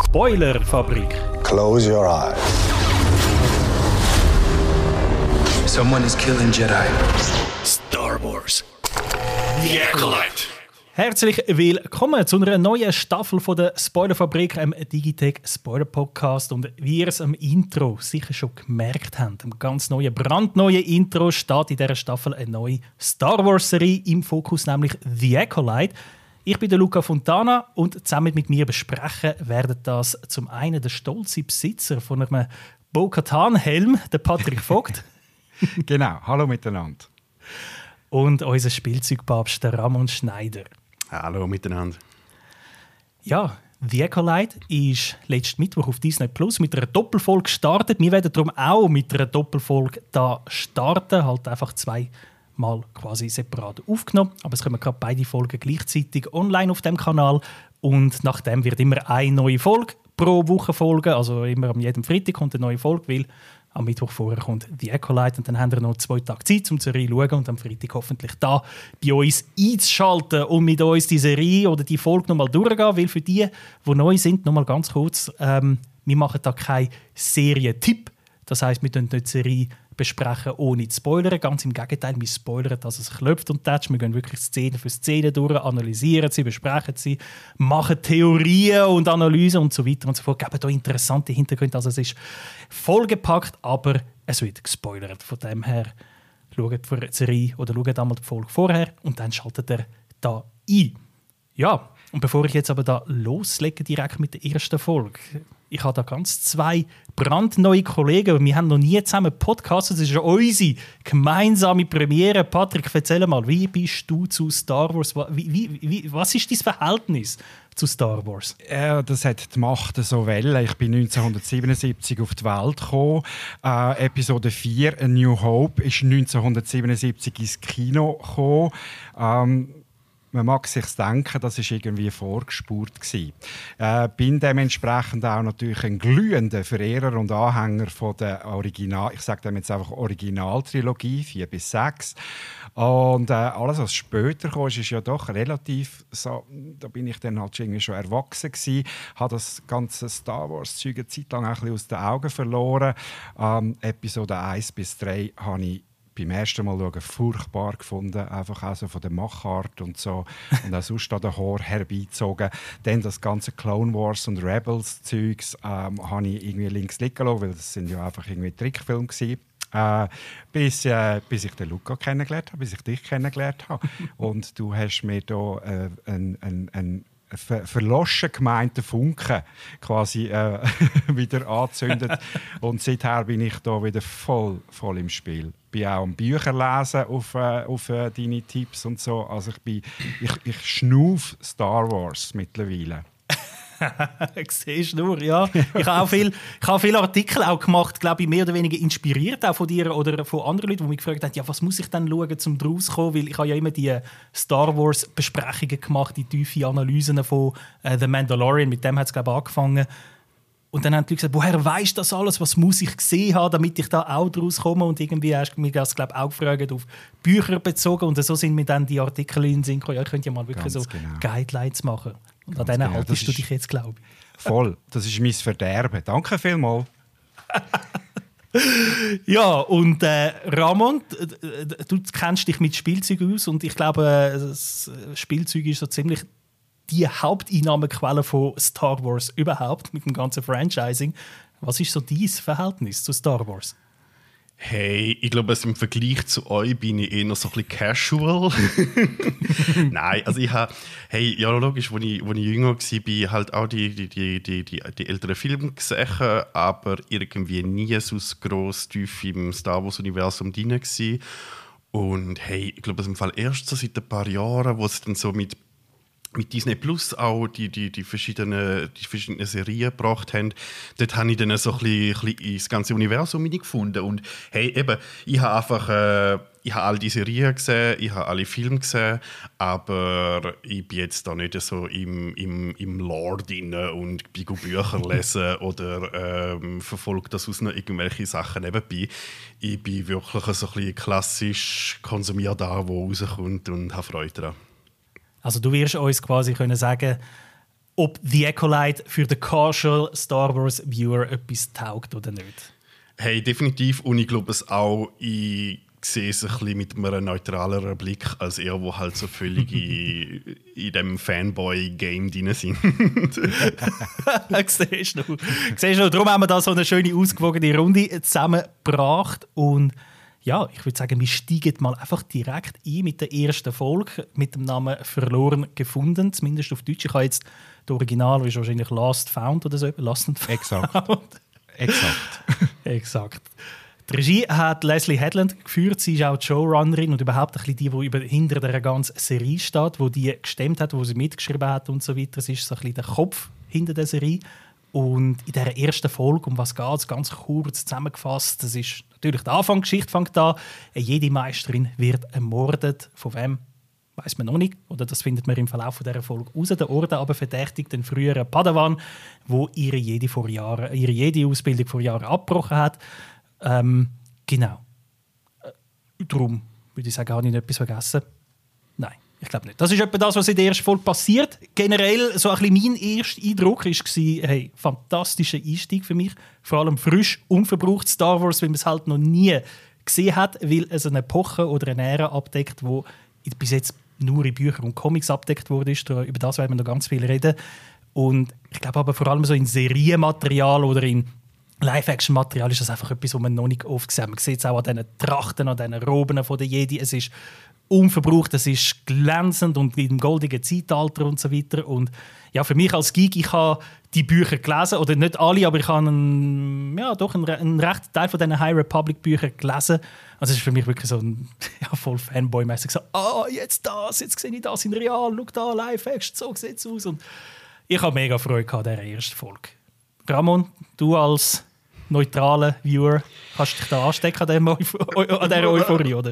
Spoilerfabrik. Close your eyes. Someone is killing Jedi. Star Wars. The Acolyte. Herzlich willkommen zu einer neuen Staffel von der Spoilerfabrik, einem Digitech Spoiler Podcast. Und wie ihr es am Intro sicher schon gemerkt habt, am ganz neuen, brandneuen Intro steht in dieser Staffel eine neue Star Wars Serie im Fokus, nämlich The Acolyte. Ich bin der Luca Fontana und zusammen mit mir besprechen werden das zum einen der stolze Besitzer von einem Bo-Katan-Helm, der Patrick Vogt. Genau, hallo miteinander. Und unser Spielzeugpapst, der Ramon Schneider. Hallo miteinander. Ja, The Acolyte ist letzten Mittwoch auf Disney Plus mit einer Doppelfolge gestartet. Wir werden darum auch mit einer Doppelfolge da starten, halt einfach zweimal quasi separat aufgenommen. Aber es kommen gerade beide Folgen gleichzeitig online auf dem Kanal und nachdem wird immer eine neue Folge pro Woche folgen, also immer am jedem Freitag kommt eine neue Folge, weil am Mittwoch vorher kommt The Acolyte und dann haben wir noch 2 Tage Zeit, um die Serie zu schauen und am Freitag hoffentlich da bei uns einzuschalten und mit uns die Serie oder die Folge nochmal durchgehen, weil für die neu sind, nochmal ganz kurz, wir machen da keinen Serientipp. Das heisst, wir besprechen nicht die Serie besprechen, ohne zu spoilern. Ganz im Gegenteil, wir spoilern, dass es klopft und tätscht. Wir gehen wirklich Szene für Szene durch, analysieren sie, besprechen sie, machen Theorien und Analysen und so weiter und so fort. Geben da interessante Hintergründe. Also es ist vollgepackt, aber es wird gespoilert. Von dem her, schaut für die Serie oder schaut einmal die Folge vorher und dann schaltet ihr da ein. Ja, und bevor ich jetzt aber da loslege, direkt mit der ersten Folge. Ich habe da ganz 2 brandneue Kollegen. Wir haben noch nie zusammen Podcasts. Das ist ja unsere gemeinsame Premiere. Patrick, erzähl mal, wie bist du zu Star Wars? Was ist dein Verhältnis zu Star Wars? Das hat die Macht so wollen. Ich bin 1977 auf die Welt gekommen. Episode 4, A New Hope, ist 1977 ins Kino gekommen. Man mag sich denken, das war irgendwie vorgespurt. Bin dementsprechend auch natürlich ein glühender Verehrer und Anhänger von der ich sage dem jetzt einfach Originaltrilogie, 4 bis 6. Und alles, was später kam, ist ja doch relativ so, da bin ich dann halt irgendwie schon erwachsen gewesen, habe das ganze Star Wars-Zeug eine Zeit lang ein bisschen aus den Augen verloren. Episode 1 bis 3 habe ich beim ersten Mal schauen furchtbar gefunden, einfach auch so von der Machart und so und auch sonst an den Haar herbeizogen. Dann das ganze Clone Wars und Rebels Zeugs habe ich irgendwie links liegen lassen, weil das sind ja einfach irgendwie Trickfilme gewesen. Bis ich den Luca kennengelernt habe, bis ich dich kennengelernt habe. Und du hast mir da einen verloschen gemeinten Funken quasi wieder angezündet. Und seither bin ich da wieder voll im Spiel. Ich bin auch am Bücher lesen auf deine Tipps und so. Also ich schnaufe Star Wars mittlerweile. Siehst du nur, ja. Ich habe viele Artikel auch gemacht, glaube ich, mehr oder weniger inspiriert auch von dir oder von anderen Leuten, die mich gefragt haben, ja, was muss ich dann schauen, um draus zu kommen? Weil ich habe ja immer die Star Wars Besprechungen gemacht, die tiefe Analysen von The Mandalorian, mit dem hat es, glaube ich, angefangen. Und dann haben die Leute gesagt, woher weisst du das alles? Was muss ich gesehen haben, damit ich da auch draus komme? Und irgendwie hast du mich das, glaube ich, auch gefragt, auf Bücher bezogen. Und so sind mir dann die Artikel in den Sinn gekommen. Ja, ich könnte ja mal wirklich Ganz so genau. Guidelines machen. Und Ganz an denen genau. haltest du dich jetzt, glaube ich. Voll. Das ist mein Verderben. Danke vielmals. Ja, und Ramon, du kennst dich mit Spielzeug aus und ich glaube, das Spielzeug ist so ziemlich die Haupteinnahmequelle von Star Wars überhaupt, mit dem ganzen Franchising. Was ist so dein Verhältnis zu Star Wars? Hey, ich glaube, im Vergleich zu euch bin ich eher so ein bisschen casual. Nein, also ich habe, ja logisch, als ich jünger war, halt auch die älteren Filme gesehen, aber irgendwie nie so gross tief im Star Wars-Universum drin gewesen. Und hey, ich glaube, im Fall erst so seit ein paar Jahren, wo es dann so mit Disney Plus auch die verschiedenen Serien gebracht haben, dort habe ich dann so ein bisschen ins ganze Universum gefunden. Und hey, eben, ich habe all die Serien gesehen, ich habe alle Filme gesehen, aber ich bin jetzt da nicht so im Lore drin und bin Bücher lesen oder verfolge das aus noch irgendwelche Sachen nebenbei. Ich bin wirklich so ein bisschen klassisch konsumiere da, wo rauskommt und habe Freude daran. Also du wirst uns quasi können sagen, ob The Acolyte für den Casual Star Wars Viewer etwas taugt oder nicht. Hey, definitiv. Und ich glaube es auch, ich sehe es ein bisschen mit einem neutraleren Blick, als er, wo halt so völlig in dem Fanboy-Game drin sind. Siehst du. Darum haben wir da so eine schöne, ausgewogene Runde zusammengebracht. Und ja, ich würde sagen, wir steigen mal einfach direkt ein mit der ersten Folge mit dem Namen «Verloren gefunden», zumindest auf Deutsch. Ich habe jetzt das Original, ist wahrscheinlich «Last Found» oder so. «Last and Found». Exakt. Die Regie hat Leslie Headland geführt. Sie ist auch die Showrunnerin und überhaupt ein bisschen die hinter der ganzen Serie steht, wo die gestemmt hat, wo sie mitgeschrieben hat und so weiter. Sie ist so ein bisschen der Kopf hinter der Serie. Und in dieser ersten Folge, um was geht es, ganz kurz zusammengefasst, das ist natürlich der Anfang, die Geschichte fängt an. Eine Jedi-Meisterin wird ermordet. Von wem? Weiß man noch nicht. Oder das findet man im Verlauf dieser Folge raus. Der Orden aber verdächtigt den früheren Padawan, der ihre Jedi-Ausbildung vor Jahren abgebrochen hat. Genau. Darum würde ich sagen, habe ich nicht etwas vergessen. Nein, ich glaube nicht. Das ist etwa das, was in der ersten Folge passiert. Generell, so ein bisschen mein erster Eindruck war, hey, fantastischer Einstieg für mich. Vor allem frisch, unverbraucht Star Wars, weil man es halt noch nie gesehen hat, weil es eine Epoche oder eine Ära abdeckt, die bis jetzt nur in Büchern und Comics abdeckt wurde. Über das werden wir noch ganz viel reden. Und ich glaube aber vor allem so in Serienmaterial oder in Live-Action-Material ist das einfach etwas, was man noch nicht oft gesehen hat. Man sieht es auch an diesen Trachten, an diesen Roben von den Jedi. Es ist unverbraucht, es ist glänzend und im goldigen Zeitalter und so weiter. Und ja, für mich als Geek, ich habe die Bücher gelesen, oder nicht alle, aber ich habe einen rechten Teil von diesen High Republic-Büchern gelesen. Also es ist für mich wirklich so ein voll Fanboy-mäßig so, jetzt sehe ich das in real, schau da, Live-Action, so sieht es aus. Und ich habe mega Freude an dieser ersten Folge. Ramon, du als neutraler Viewer, kannst du dich da anstecken an dieser Euphorie, oder?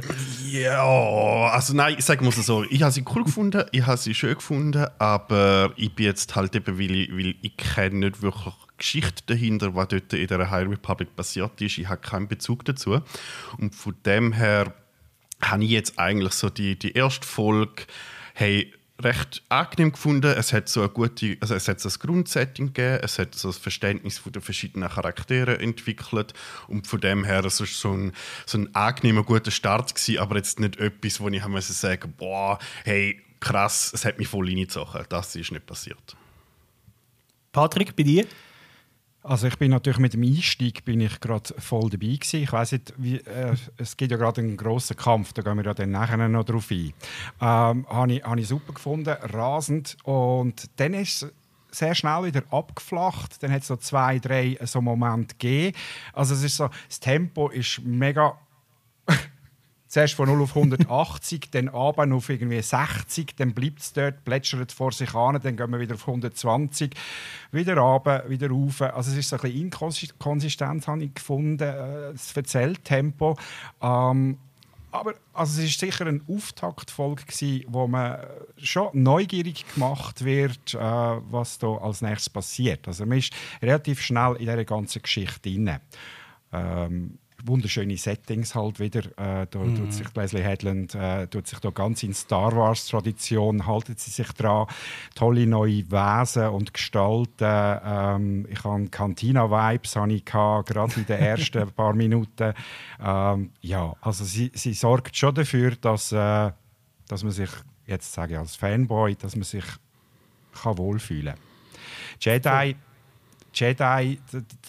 Ja, also nein, sagen wir es so. Ich habe sie cool gefunden, ich habe sie schön gefunden, aber ich bin jetzt halt eben, weil ich kenne nicht wirklich die Geschichte dahinter, was dort in der High Republic passiert ist. Ich habe keinen Bezug dazu. Und von dem her habe ich jetzt eigentlich so die erste Folge, recht angenehm gefunden. Es hat so es hat so ein Grundsetting gegeben, es hat so ein Verständnis von den verschiedenen Charakteren entwickelt und von dem her es ist so ein angenehmer, guter Start gewesen, aber jetzt nicht etwas, wo ich sagen musste, hey, krass, es hat mich voll reingezogen. Das ist nicht passiert. Patrick, bei dir? Also ich bin natürlich mit dem Einstieg gerade voll dabei gewesen. Ich weiss nicht, es gibt ja gerade einen grossen Kampf, da gehen wir ja dann nachher noch drauf ein. Habe ich super gefunden, rasend. Und dann ist es sehr schnell wieder abgeflacht. Dann hat es so 2, 3 so Momente gegeben. Also es ist so, das Tempo ist mega... Zuerst von 0 auf 180, dann runter auf irgendwie 60, dann bleibt es dort, plätschert vor sich an, dann gehen wir wieder auf 120, wieder runter, wieder rauf. Also es ist so ein bisschen inkonsistent, habe ich gefunden, das Erzähltempo. Aber also es war sicher eine Auftaktfolge, wo man schon neugierig gemacht wird, was da als nächstes passiert. Also man ist relativ schnell in dieser ganzen Geschichte drin. Wunderschöne Settings halt wieder. Tut sich Leslie Headland tut sich da ganz in Star Wars Tradition, haltet sie sich dran. Tolle neue Wesen und Gestalten. Ich habe Cantina-Vibes gerade in den ersten paar Minuten. Ja, also sie sorgt schon dafür, dass man sich, jetzt sage ich als Fanboy, dass man sich wohlfühlen kann. Jedi,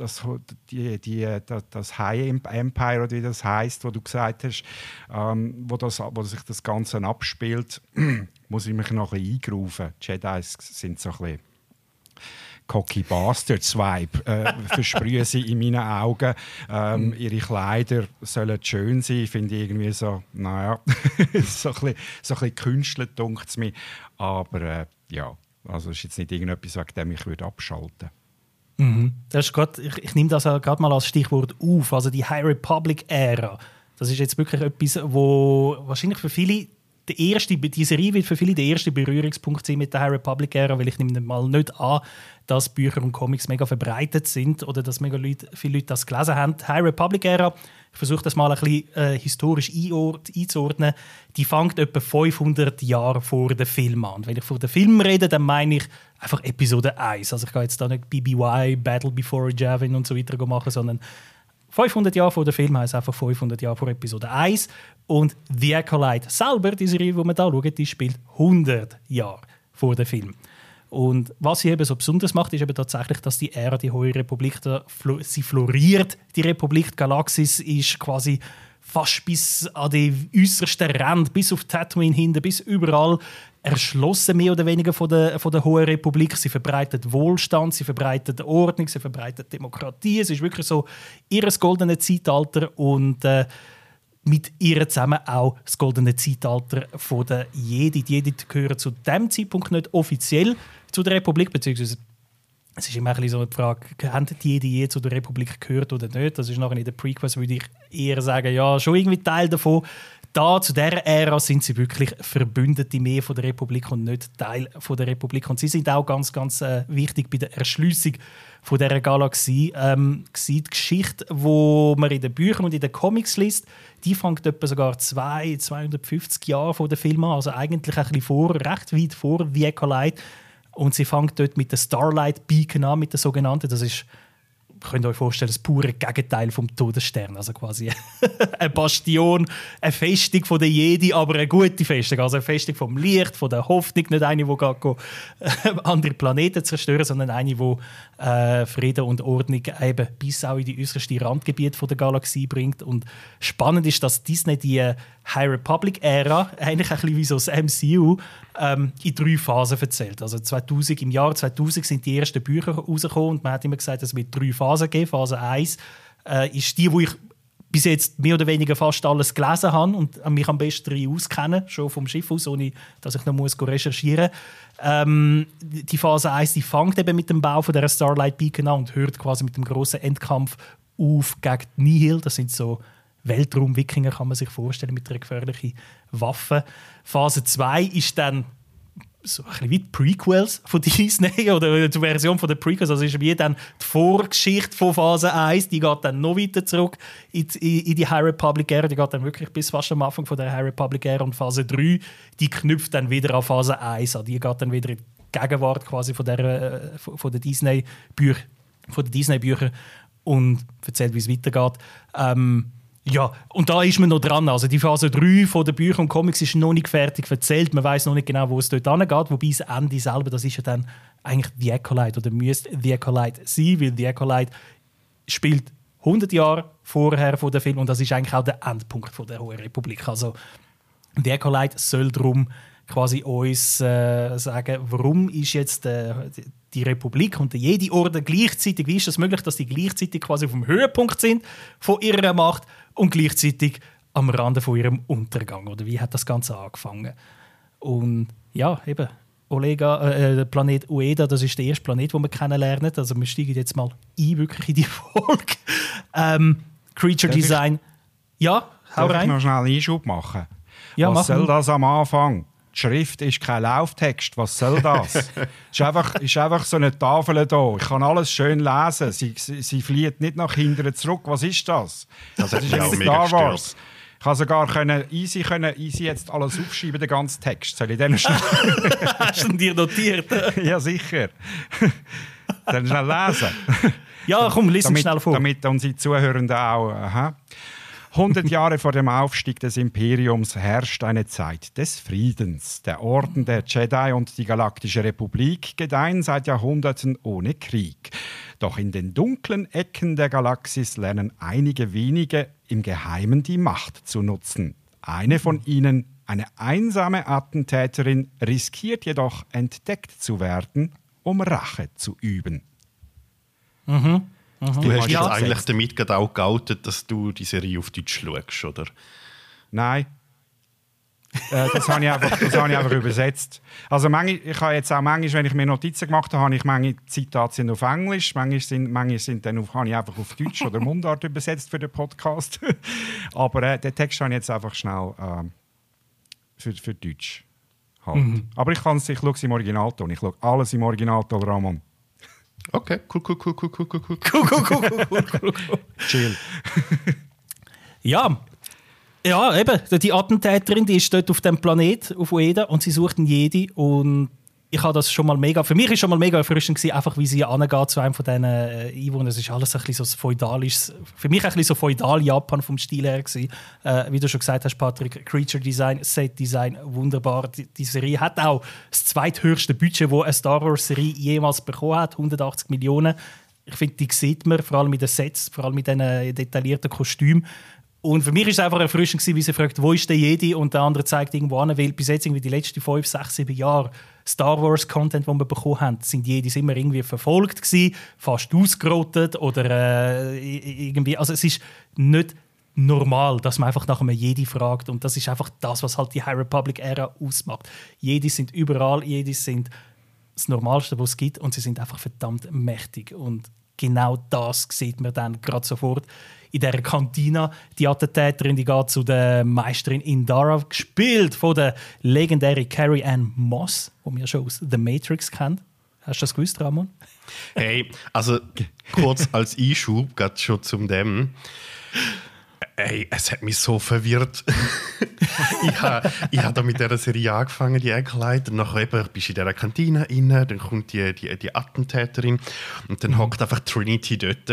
das High Empire, oder wie das heisst, wo du gesagt hast, wo sich das Ganze abspielt, muss ich mich noch ein bisschen eingrooven. Jedi sind so ein bisschen Cocky Bastards-Vibe, versprühen sie in meinen Augen. Ihre Kleider sollen schön sein, finde ich irgendwie so, naja, so ein bisschen künstlich, dunkt es mir. Aber ja, also ist jetzt nicht irgendetwas, wegen dem ich abschalten würde. Das ist ich nehme das gerade mal als Stichwort auf, also die High Republic-Ära. Das ist jetzt wirklich etwas, wo wahrscheinlich für viele die Serie wird für viele der erste Berührungspunkt sein mit der High Republic-Ära, weil ich nehme mal nicht an, dass Bücher und Comics mega verbreitet sind oder dass viele Leute das gelesen haben. Die High Republic-Ära, ich versuche das mal ein bisschen historisch einzuordnen, die fängt etwa 500 Jahre vor dem Film an. Und wenn ich von dem Film rede, dann meine ich einfach Episode 1. Also ich gehe jetzt da nicht BBY, Battle Before Yavin und so weiter machen, sondern 500 Jahre vor dem Film heisst einfach 500 Jahre vor Episode 1. Und The Acolyte selber, die Serie, die wir da schauen, die spielt 100 Jahre vor dem Film. Und was sie eben so besonders macht, ist eben tatsächlich, dass die Ära, die Hohe Republik, sie floriert. Die Republik, die Galaxis ist quasi fast bis an die äußersten Ränder, bis auf Tatooine hinten, bis überall erschlossen, mehr oder weniger von der Hohen Republik. Sie verbreitet Wohlstand, sie verbreitet Ordnung, sie verbreitet Demokratie. Es ist wirklich so ihr goldenes Zeitalter und mit ihr zusammen auch das goldene Zeitalter von der Jedi. Die Jedi gehören zu diesem Zeitpunkt nicht offiziell zu der Republik, beziehungsweise es ist immer ein bisschen so eine Frage, haben die Jedi je zu der Republik gehört oder nicht? Das ist nachher in den Prequels, würde ich eher sagen, ja, schon irgendwie Teil davon. Da, zu dieser Ära, sind sie wirklich Verbündete mehr von der Republik und nicht Teil von der Republik. Und sie sind auch ganz, ganz wichtig bei der Erschliessung von dieser Galaxie. Die Geschichte, die man in den Büchern und in den Comics liest, die fängt etwa sogar 250 Jahre vor dem Film an. Also eigentlich ein bisschen recht weit vor The Acolyte. Und sie fängt dort mit der Starlight Beacon an, mit der sogenannten. Das ist, könnt ihr euch vorstellen, das pure Gegenteil vom Todesstern. Also quasi eine Bastion, eine Festung von der Jedi, aber eine gute Festung. Also eine Festung vom Licht, von der Hoffnung. Nicht eine, die andere Planeten zerstören, sondern eine, die Frieden und Ordnung eben bis auch in die äußersten Randgebiete der Galaxie bringt. Und spannend ist, dass Disney die High Republic-Ära, eigentlich ein bisschen wie so das MCU, in 3 Phasen erzählt. Also im Jahr 2000 sind die ersten Bücher rausgekommen und man hat immer gesagt, es wird 3 Phasen geben. Phase 1 ist die, wo ich bis jetzt mehr oder weniger fast alles gelesen habe und mich am besten darin auskenne, schon vom Schiff aus, ohne dass ich noch recherchieren muss. Die Phase 1 die fängt eben mit dem Bau von der Starlight Beacon an und hört quasi mit dem grossen Endkampf auf gegen Nihil. Das sind so Weltraum-Wikinger, kann man sich vorstellen, mit einer gefährlichen Waffe. Phase 2 ist dann so ein bisschen wie die Prequels von Disney oder die Version von den Prequels. Also ist wie dann die Vorgeschichte von Phase 1, die geht dann noch weiter zurück in die High Republic-Ära. Die geht dann wirklich bis fast am Anfang von der High Republic-Ära. Und Phase 3, die knüpft dann wieder an Phase 1 an. Die geht dann wieder in die Gegenwart quasi von den Disney-Büchern und erzählt, wie es weitergeht. Ja, und da ist man noch dran. Also die Phase 3 von den Büchern und Comics ist noch nicht fertig erzählt. Man weiß noch nicht genau, wo es dort hingeht. Wobei das Ende selber, das ist ja dann eigentlich The Acolyte oder müsste The Acolyte sein, weil The Acolyte spielt 100 Jahre vorher von dem Film und das ist eigentlich auch der Endpunkt von der Hohen Republik. Also The Acolyte soll darum quasi uns sagen, warum ist jetzt die Republik und der Jedi-Orden gleichzeitig, wie ist es das möglich, dass die gleichzeitig quasi auf dem Höhepunkt sind von ihrer Macht und gleichzeitig am Rande von ihrem Untergang? Oder wie hat das Ganze angefangen? Und ja, eben, der Planet Ueda, das ist der erste Planet, den wir kennenlernen. Also wir steigen jetzt mal wirklich in die Folge. Creature Design. Ja, hau rein. Darf ich noch schnell einen Einschub machen? Ja, was soll das am Anfang? Die Schrift ist kein Lauftext. Was soll das? ist einfach so eine Tafel da. Ich kann alles schön lesen. Sie fliegt nicht nach hinten zurück. Was ist das? Das ist ja mega Wars. Ich kann sogar easy jetzt alles aufschreiben, den ganzen Text. Soll ich den schnell... Hast du dir notiert? Ja, sicher. Dann schnell lesen. Ja, komm, lies es schnell vor. Damit unsere Zuhörenden auch... Aha. 100 Jahre vor dem Aufstieg des Imperiums herrscht eine Zeit des Friedens. Der Orden der Jedi und die Galaktische Republik gedeihen seit Jahrhunderten ohne Krieg. Doch in den dunklen Ecken der Galaxis lernen einige wenige im Geheimen die Macht zu nutzen. Eine von ihnen, eine einsame Attentäterin, riskiert jedoch entdeckt zu werden, um Rache zu üben. Mhm. Du hast jetzt eigentlich damit gerade auch geoutet, dass du die Serie auf Deutsch schaust, oder? Nein. Das habe ich einfach übersetzt. Also ich habe jetzt auch manchmal, wenn ich mir Notizen gemacht habe, ich manche Zitate sind auf Englisch, manche sind dann habe ich einfach auf Deutsch oder Mundart übersetzt für den Podcast. Aber den Text habe ich jetzt einfach schnell für Deutsch. Halt. Aber ich schaue es im Originalton. Ich schaue alles im Originalton, Ramon. Okay, cool. Chill. Ja, eben. Die Attentäterin, die ist dort auf dem Planet, auf Ueda, und sie sucht einen Jedi. Und ich habe das schon mal mega... Für mich war schon mal mega erfrischend gewesen, einfach wie sie angeht zu einem von diesen Einwohnern. Es ist alles ein bisschen so feudalisch. Für mich ein bisschen so feudal Japan vom Stil her gewesen. Wie du schon gesagt hast, Patrick, Creature Design, Set Design, wunderbar. Die Serie hat auch das zweithöchste Budget, das eine Star Wars Serie jemals bekommen hat, 180 Millionen. Ich finde, die sieht man, vor allem mit den Sets, vor allem mit diesen detaillierten Kostümen. Und für mich war es einfach erfrischend, wie sie fragt, wo ist der Jedi? Und der andere zeigt irgendwo an, weil bis jetzt irgendwie die letzten 5, 6, 7 Jahre Star Wars-Content, den wir bekommen haben, sind Jedis immer irgendwie verfolgt gewesen, fast ausgerottet oder irgendwie. Also es ist nicht normal, dass man einfach nach einem Jedi fragt. Und das ist einfach das, was halt die High Republic-Ära ausmacht. Jedis sind überall, Jedis sind das Normalste, was es gibt, und sie sind einfach verdammt mächtig. Und genau das sieht man dann gerade sofort in dieser Kantina. Die Attentäterin, die geht zu der Meisterin Indara, gespielt von der legendären Carrie-Ann Moss, die wir schon aus The Matrix kennen. Hast du das gewusst, Ramon? Hey, also kurz als Einschub, gerade schon zum dem. Ey, es hat mich so verwirrt. ich habe da mit dieser Serie angefangen, die angeleitet. Nachher bist du in dieser Kantine rein, dann kommt die Attentäterin und dann hockt einfach Trinity dort.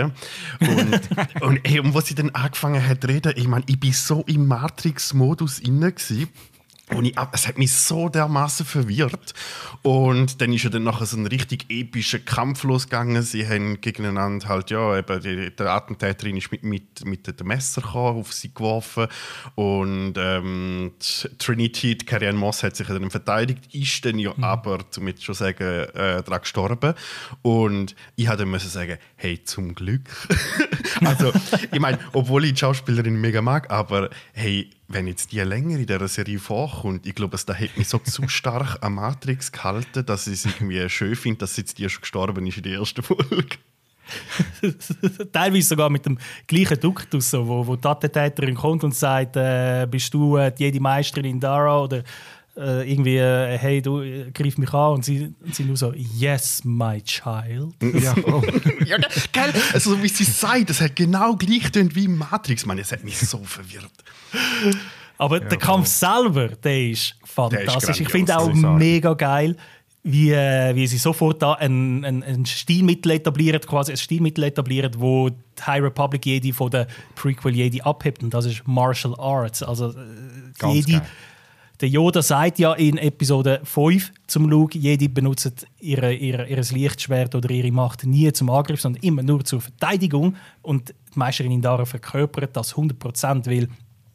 Und was sie dann angefangen hat zu reden, ich meine, ich war so im Matrix-Modus inne gewesen. Und es hat mich so dermaßen verwirrt. Und dann ist ja dann nachher so ein richtig epischer Kampf losgegangen. Sie haben gegeneinander halt, ja, eben der Attentäterin ist mit dem Messer gekommen, auf sie geworfen. Und Trinity, die Carrie-Ann Moss, hat sich dann verteidigt, ist dann ja aber, um jetzt schon sagen, daran gestorben. Und ich musste dann sagen, hey, zum Glück. Also, ich meine, obwohl ich die Schauspielerin mega mag, aber hey, wenn jetzt die länger in dieser Serie vorkommt, ich glaube, da hat mich so zu stark an Matrix gehalten, dass ich es irgendwie schön finde, dass jetzt die schon gestorben ist in der ersten Folge. Teilweise sogar mit dem gleichen Duktus, so, wo die Attentäterin kommt und sagt, bist du die Jedi-Meisterin Indara oder irgendwie, hey, du greif mich an, und sie nur so, yes, my child. Ja, oh. Ja, geil. Also, so wie sie sagt, das hat genau gleich tönt wie Matrix. Man, es hat mich so verwirrt. Aber der Kampf selber, der ist fantastisch. Ich finde auch grandios. mega geil, wie sie sofort da ein Stilmittel etabliert, quasi ein Stilmittel etabliert, wo die High Republic Jedi von der Prequel Jedi abhebt, und das ist Martial Arts. Also Ganz Jedi. geil. Der Yoda sagt ja in Episode 5 zum Luke, Jedi benutzen ihr Lichtschwert oder ihre Macht nie zum Angriff, sondern immer nur zur Verteidigung. Und die Meisterin Indara verkörpert das 100%, weil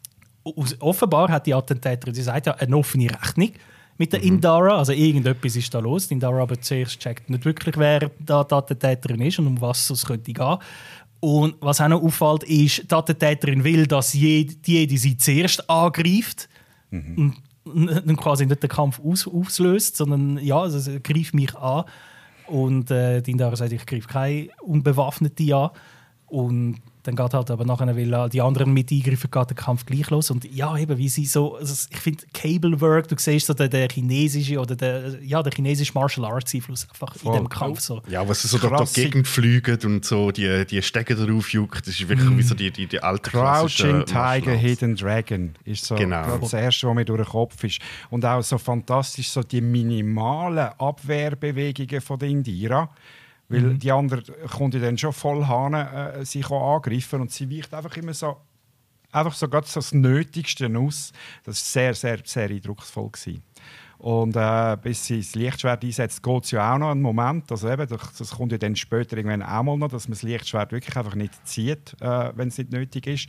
offenbar hat die Attentäterin, sie sagt ja, eine offene Rechnung mit der Indara. Also irgendetwas ist da los. Die Indara aber zuerst checkt nicht wirklich, wer da die Attentäterin ist und um was es könnte gehen. Und was auch noch auffällt, ist, die Attentäterin will, dass die Jedi sie zuerst angreift. Und quasi nicht den Kampf auslöst, sondern ja, also greift mich an. Und die Indara sagt, ich greife keine Unbewaffnete an. Und dann geht halt aber nachher, weil die anderen mit eingreifen, geht der Kampf gleich los. Und ja, eben, wie sie so, also ich finde Cablework, du siehst so der chinesische oder der chinesische Martial Arts Einfluss einfach in dem Kampf. So. Ja, was so durch die Gegend fliegen und so die Stege drauf juckt, das ist wirklich wie so die alte Crouching klassische Tiger, Hidden Dragon ist so Genau. das Erste, was mir durch den Kopf ist. Und auch so fantastisch so die minimalen Abwehrbewegungen von der Indira. Weil die andere kommt ja dann schon voll hin, sich angreifen, und sie weicht einfach immer so, gerade so das Nötigste aus. Das war sehr, sehr, sehr eindrucksvoll gewesen. Und bis sie das Lichtschwert einsetzt, geht es ja auch noch einen Moment. Also eben, das kommt ja dann später irgendwann auch mal noch, dass man das Lichtschwert wirklich einfach nicht zieht, wenn es nicht nötig ist.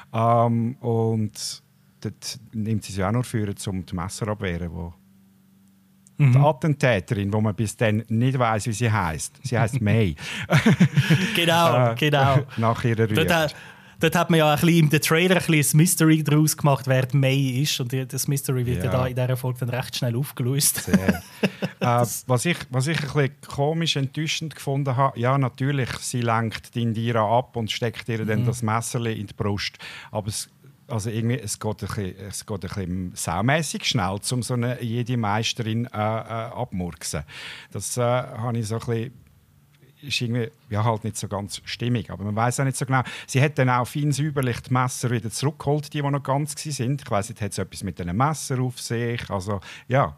Und dort nimmt sie es ja auch nur für, um die Messer abwehren, wo die Attentäterin, wo man bis dann nicht weiss, wie sie heisst. Sie heisst May. Genau. Nach ihrer Rüge. Dort hat man ja ein bisschen im Trailer ein bisschen ein Mystery daraus gemacht, wer die May ist. Und das Mystery wird ja da in dieser Folge dann recht schnell aufgelöst. Was ich ein bisschen komisch, enttäuschend gefunden habe, ja, natürlich, sie lenkt die Indira ab und steckt ihr dann das Messerli in die Brust. Aber Also irgendwie, es geht ein bisschen saumässig schnell, um so eine jede Meisterin abmurksen. Das habe ich so ein bisschen, ist irgendwie halt nicht so ganz stimmig, aber man weiß auch nicht so genau. Sie hat dann auch fein säuberlich die Messer wieder zurückgeholt, die noch ganz waren. Ich weiss nicht, hat es etwas mit einem Messer auf sich? Also, ja.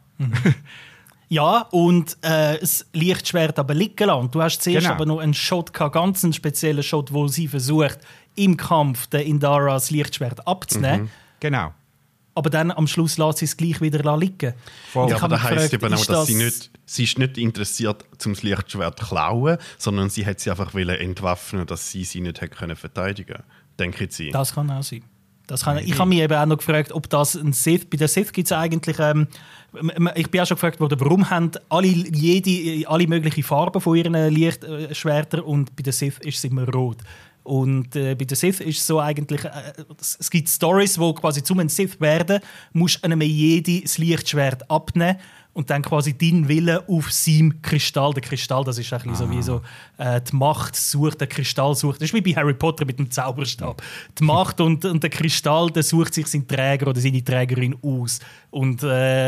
Ja, und das Lichtschwert aber liegen lassen. Du hast zuerst Genau. aber noch einen Shot gehabt, ganz einen speziellen Shot, wo sie versucht, im Kampf der Indara das Lichtschwert abzunehmen. Genau. Aber dann am Schluss lässt sie es gleich wieder liegen. Voll. Ja, Ich aber habe das mich heisst gefragt, eben auch, ist dass sie ist nicht interessiert, zum das Lichtschwert zu klauen, sondern sie hat sie einfach entwaffnen, dass sie nicht hat können verteidigen konnte. Denke ich. Das kann auch sein. Ich habe mich eben auch noch gefragt, ob das ein Sith... Bei der Sith gibt es eigentlich... ich bin auch schon gefragt worden, warum haben alle möglichen Farben von ihren Lichtschwertern und bei der Sith ist es immer rot. Und bei der Sith ist es so eigentlich... es gibt Storys, wo quasi zum Sith werden, musst einem Jedi das Lichtschwert abnehmen und dann quasi deinen Willen auf seinem Kristall. Der Kristall, das ist ein bisschen so wie so die Macht sucht, der Kristall sucht. Das ist wie bei Harry Potter mit dem Zauberstab. Die Macht und der Kristall, der sucht sich seinen Träger oder seine Trägerin aus. Und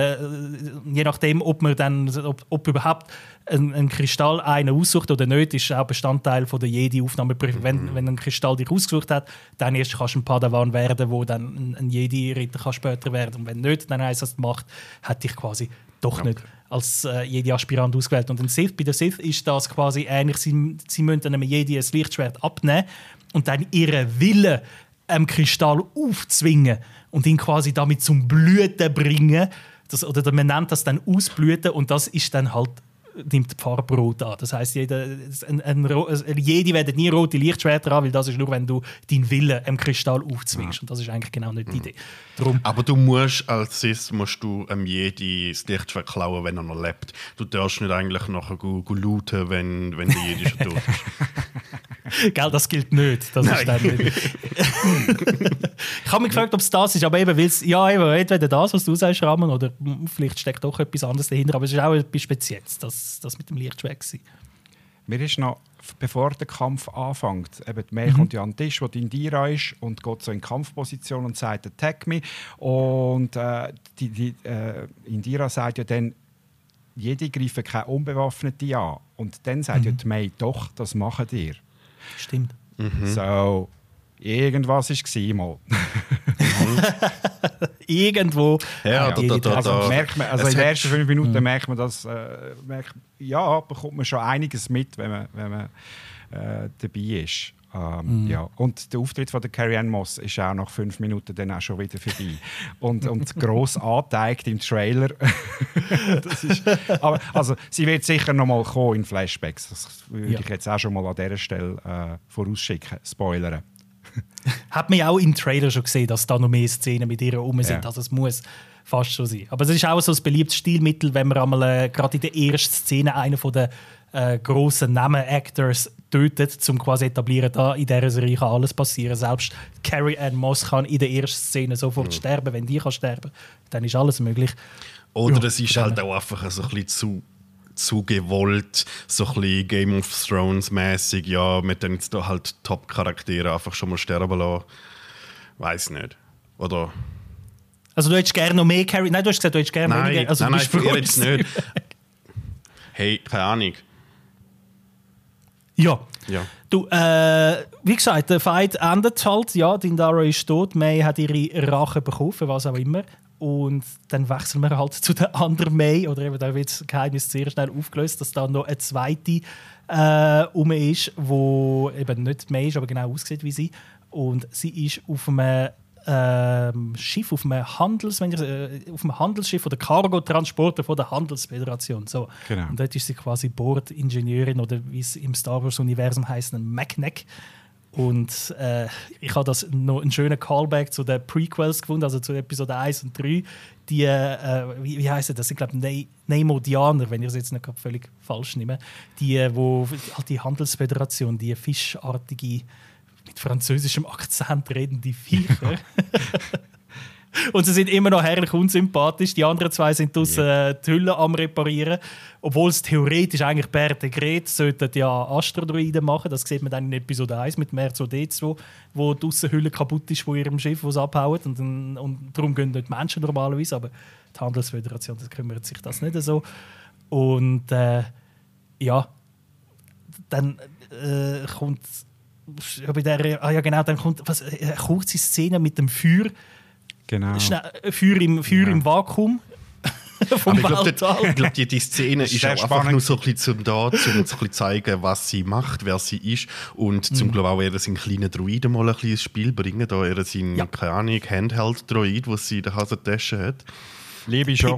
je nachdem, ob überhaupt ein Kristall einen aussucht oder nicht, ist auch Bestandteil von der Jedi-Aufnahmeprüfung. Wenn ein Kristall dich ausgesucht hat, dann erst kannst du ein Padawan werden, wo dann ein Jedi-Ritter später werden kann. Und wenn nicht, dann heisst das, die Macht hat dich quasi doch nicht als Jedi-Aspirant ausgewählt. Und bei der Sith ist das quasi ähnlich. Sie müssen einem Jedi ein Lichtschwert abnehmen und dann ihren Willen am Kristall aufzwingen und ihn quasi damit zum Blüten bringen. Oder man nennt das dann Ausblüten und das ist dann halt nimmt die Farbe rot an. Das heisst, Jedi werden nie rote Lichtschwerter an, weil das ist nur, wenn du deinen Willen am Kristall aufzwingst. Und das ist eigentlich genau nicht die Idee. Darum, Aber du musst als Sith Jedi das Lichtschwert klauen, wenn er noch lebt. Du darfst nicht eigentlich nachher looten, wenn der Jedi schon tot ist. gell, das gilt nicht. Das ist dann nicht. Ich habe mich gefragt, ob es das ist, aber eben, entweder das, was du sagst, Ramon, oder vielleicht steckt doch etwas anderes dahinter, aber es ist auch etwas Spezielles, das mit dem Lichtschwert war. Mir ist noch, bevor der Kampf anfängt, eben die May kommt ja an den Tisch, wo die Indira ist und geht so in Kampfposition und sagt, attack me. Und Indira sagt ja dann, Jedi greifen keine Unbewaffnete an. Und dann sagt ja die May, doch, das machen ihr. Stimmt. So, irgendwas war mal. Irgendwo. Ja, Also merkt man, also in den ersten 5 Minuten merkt man das, bekommt man schon einiges mit, wenn man dabei ist. Ja. Und der Auftritt von der Carrie-Anne Moss ist auch nach 5 Minuten dann auch schon wieder vorbei. Und gross angezeigt im Trailer. Das ist, aber, also, sie wird sicher noch mal kommen in Flashbacks. Das würde ich jetzt auch schon mal an dieser Stelle vorausschicken, spoilern. Hat man ja auch im Trailer schon gesehen, dass da noch mehr Szenen mit ihr rum sind. Ja. Also es muss fast schon sein. Aber es ist auch so ein beliebtes Stilmittel, wenn man einmal gerade in der ersten Szene einen von den grossen Namen-Actors tötet, um quasi etablieren, da in dieser Serie kann alles passieren. Selbst Carrie-Anne Moss kann in der ersten Szene sofort sterben. Wenn die kann sterben, dann ist alles möglich. Oder es ist halt auch einfach so ein bisschen zu gewollt, so ein bisschen Game of Thrones-mäßig, ja, mit dann jetzt da halt Top-Charaktere einfach schon mal sterben lassen. Weiß nicht. Oder? Also du hättest gerne noch mehr Carrie... Nein, du hast gesagt, du hättest gerne weniger... Also, nein, für ihr jetzt nicht. Hey, keine Ahnung. Ja. Ja. Du, wie gesagt, der Fight endet halt. Ja, die Indara ist tot. May hat ihre Rache bekommen, was auch immer. Und dann wechseln wir halt zu der anderen May. Oder eben, da wird das Geheimnis sehr schnell aufgelöst, dass da noch eine zweite ist, die eben nicht May ist, aber genau aussieht wie sie. Und sie ist auf einem Schiff, auf einem Handelsschiff oder Cargotransporter von der Handelsföderation. So. Genau. Und dort ist sie quasi Bordingenieurin oder wie es im Star Wars-Universum heisst, ein Macneck. Und ich habe das noch einen schönen Callback zu den Prequels gefunden, also zu Episode 1 und 3. Die, wie heisst das? Ich glaube, Neimodianer, wenn ich es jetzt nicht völlig falsch nehme. Wo die Handelsföderation, die fischartige, mit französischem Akzent redende Viecher. Und sie sind immer noch herrlich unsympathisch. Die anderen zwei sind draussen die Hülle am Reparieren. Obwohl es theoretisch eigentlich Bert Egret sollten ja Astrodroiden machen. Das sieht man dann in Episode 1 mit dem R2D2, wo die Aussenhülle kaputt ist von ihrem Schiff, das abhaut. Und darum gehen nicht Menschen normalerweise. Aber die Handelsföderation, das kümmert sich das nicht so. Und ja, dann kommt... dann kommt eine kurze Szene mit dem Feuer. Genau. Feuer im Vakuum. Vom ich glaube, die Szene ist auch einfach nur so ein bisschen um zu zeigen, was sie macht, wer sie ist. Und zum glaube auch eher seinen kleinen Droiden mal ein bisschen ins Spiel bringen. Da eher seinen, keine Ahnung, Handheld-Droid, den sie in der Hosentasche hat. Liebe schon.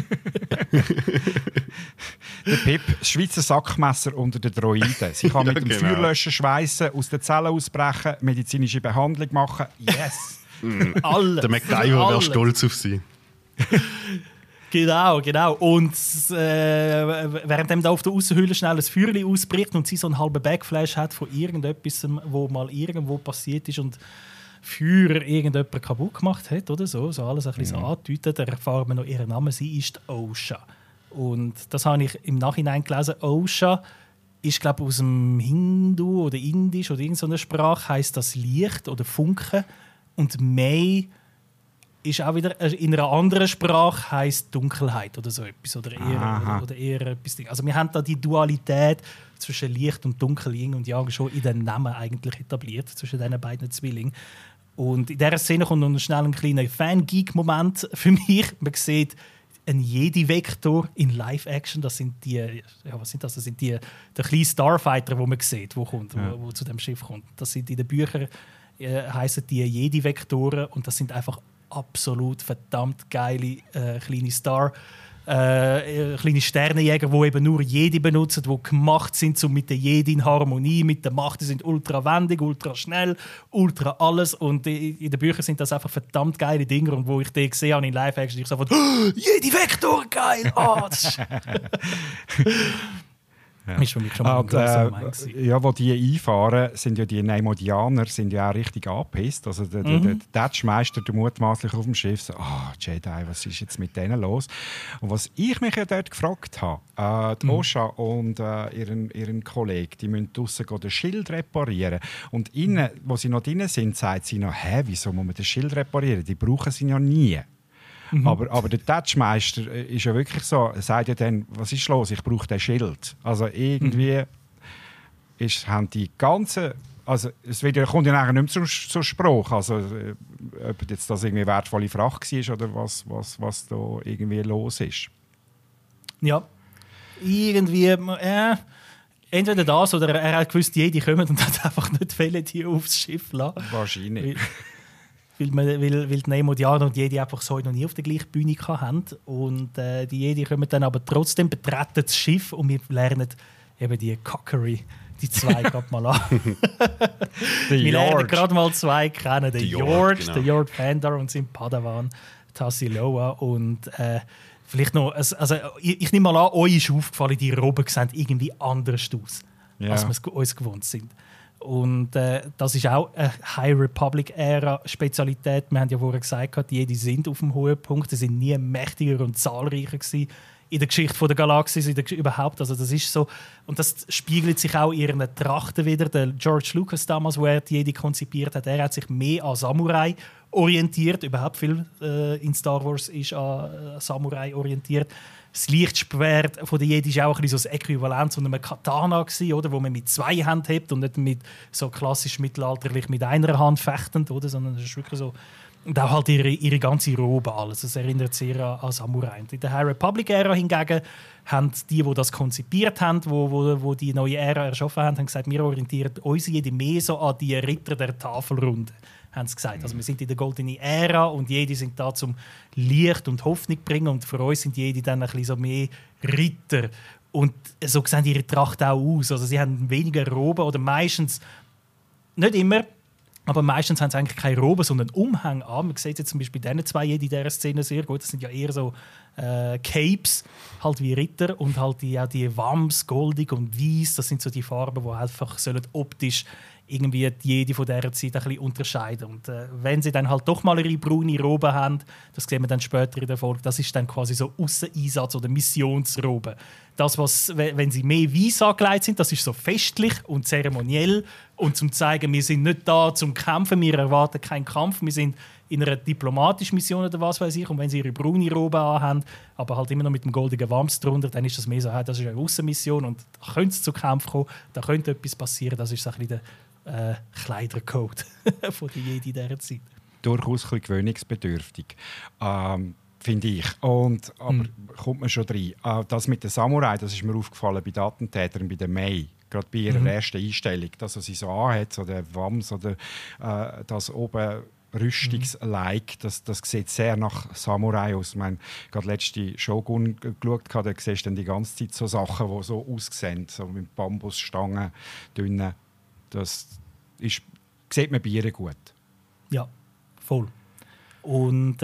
Der Pip, das Schweizer Sackmesser unter den Droiden. Sie kann mit dem Feuerlöscher schweissen, aus den Zellen ausbrechen, medizinische Behandlung machen. Yes! Alles. Der MacGyver wäre stolz auf sie. Genau. Und während da auf der Aussenhülle schnell ein Feuerchen ausbricht und sie so einen halben Backflash hat von irgendetwas, wo mal irgendwo passiert ist und Feuer irgendjemand kaputt gemacht hat oder so alles ein bisschen so andeutet, dann erfahren wir noch ihren Namen. Sie ist Osha. Und das habe ich im Nachhinein gelesen. Osha ist, glaube ich, aus dem Hindu oder Indisch oder irgendeiner Sprache, heisst das Licht oder Funke. Und May ist auch wieder in einer anderen Sprache, heisst Dunkelheit oder so etwas. Oder eher etwas. Also wir haben da die Dualität zwischen Licht und Dunkel, Yin und Yang schon in den Namen eigentlich etabliert, zwischen diesen beiden Zwillingen. Und in dieser Szene kommt noch schnell ein kleiner Fan-Geek-Moment für mich. Man sieht einen Jedi-Vektor in Live-Action. Das sind die, was sind das? Das sind der kleine Starfighter, den man sieht, wo zu dem Schiff kommt. Das sind in den Büchern heißen die Jedi-Vektoren und das sind einfach absolut verdammt geile kleine kleine Sternenjäger, die eben nur Jedi benutzen, die gemacht sind, um mit der Jedi in Harmonie, mit der Macht. Die sind ultra wendig, ultra schnell, ultra alles. Und in den Büchern sind das einfach verdammt geile Dinge. Und wo ich die gesehen habe in Live-Action, ich sofort Jedi Vektor, geil! Ist für mich schon mal ein großer Moment. Ja, wo die einfahren, sind ja die Neimodianer sind ja auch richtig angepisst. Also der Tatschmeister, der mutmaßlich auf dem Schiff, so, Jedi, was ist jetzt mit denen los? Und was ich mich ja dort gefragt habe, die Osha und ihren Kollegen, die müssen draussen den Schild reparieren. Und innen, wo sie noch drin sind, sagt sie noch, wieso muss man den Schild reparieren? Die brauchen sie ja nie. Aber der Tatschmeister ist ja wirklich so, er sagt ja dann, was ist los, ich brauche den Schild. Also irgendwie haben die ganzen, also es kommt ja nachher nicht mehr zur Sprache, also ob jetzt das irgendwie wertvolle Fracht war oder was da irgendwie los ist. Ja, irgendwie, entweder das oder er hat gewusst, die kommen und hat einfach nicht wollen, die aufs Schiff lassen. Wahrscheinlich. Weil die Neimodianer und die Jedi einfach so noch nie auf der gleichen Bühne hatten. Und die Jedi kommen dann aber trotzdem, betreten das Schiff und wir lernen eben die Cockery, die zwei gerade mal an. Wir lernen gerade mal zwei kennen, den Yord, den Yord Pandar und seinen Padawan, Tassiloa. Und vielleicht noch, also ich nehme mal an, euch ist aufgefallen, die Roben sehen irgendwie anders aus, als wir uns gewohnt sind. Und das ist auch eine High Republic-Ära-Spezialität. Wir haben ja vorher gesagt, die Jedi sind auf dem Höhepunkt. Sie sind nie mächtiger und zahlreicher gewesen in der Geschichte der Galaxis überhaupt. Also das ist so. Und das spiegelt sich auch in ihren Trachten wieder. Der George Lucas damals, wo er die Jedi konzipiert hat, er hat sich mehr an Samurai orientiert. Überhaupt viel in Star Wars ist an Samurai orientiert. Das Lichtschwert von der Jedi war auch ein bisschen so das Äquivalent zu einem Katana gewesen, oder, wo man mit zwei Händen hebt und nicht mit so klassisch mittelalterlich mit einer Hand fechtend, oder, sondern das ist wirklich so. Und auch halt ihre ganze Robe alles. Das erinnert sehr an Samurai. Und in der High Republic-Ära hingegen haben die das konzipiert haben, wo die neue Ära erschaffen haben gesagt, wir orientieren uns Jedi mehr so an die Ritter der Tafelrunde. Haben sie gesagt. Also wir sind in der goldenen Ära und Jedi sind da zum Licht und Hoffnung bringen und für uns sind Jedi dann ein bisschen so mehr Ritter. Und so sehen ihre Tracht auch aus. Also sie haben weniger Roben oder meistens, nicht immer, aber meistens haben sie eigentlich keine Roben, sondern Umhang an. Man sieht jetzt zum Beispiel diese zwei Jedi in dieser Szene sehr gut. Das sind ja eher so Capes, halt wie Ritter, und halt die Wams, goldig und weiß, das sind so die Farben, die einfach optisch irgendwie die Jedi von dieser Zeit ein bisschen unterscheiden. Und wenn sie dann halt doch mal ihre braune Robe haben, das sehen wir dann später in der Folge, das ist dann quasi so Ausseneinsatz- oder Missionsrobe. Das, was, wenn sie mehr weiß angelegt sind, das ist so festlich und zeremoniell und zum zeigen, wir sind nicht da zum Kämpfen, wir erwarten keinen Kampf, wir sind in einer diplomatischen Mission oder was weiß ich. Und wenn sie ihre braune Robe anhaben, aber halt immer noch mit dem goldigen Wams drunter, dann ist das mehr so, das ist eine Aussenmission und da könnte es zu Kämpfen kommen, da könnte etwas passieren. Das ist so ein bisschen der Kleidercode von der Jedi dieser Zeit. Durchaus ein bisschen gewöhnungsbedürftig, finde ich. Aber kommt man schon rein. Das mit den Samurai, das ist mir aufgefallen bei den Attentätern, bei der Mei. Gerade bei ihrer ersten Einstellung. Das, was sie so anhat, so der Wams oder das oben Rüstungslike, das sieht sehr nach Samurai aus. Ich meine, gerade letzte Shogun geschaut, da siehst du dann die ganze Zeit so Sachen, die so aussehen, so mit Bambusstangen, dünnen. Das sieht man bei ihr gut. Ja, voll. Und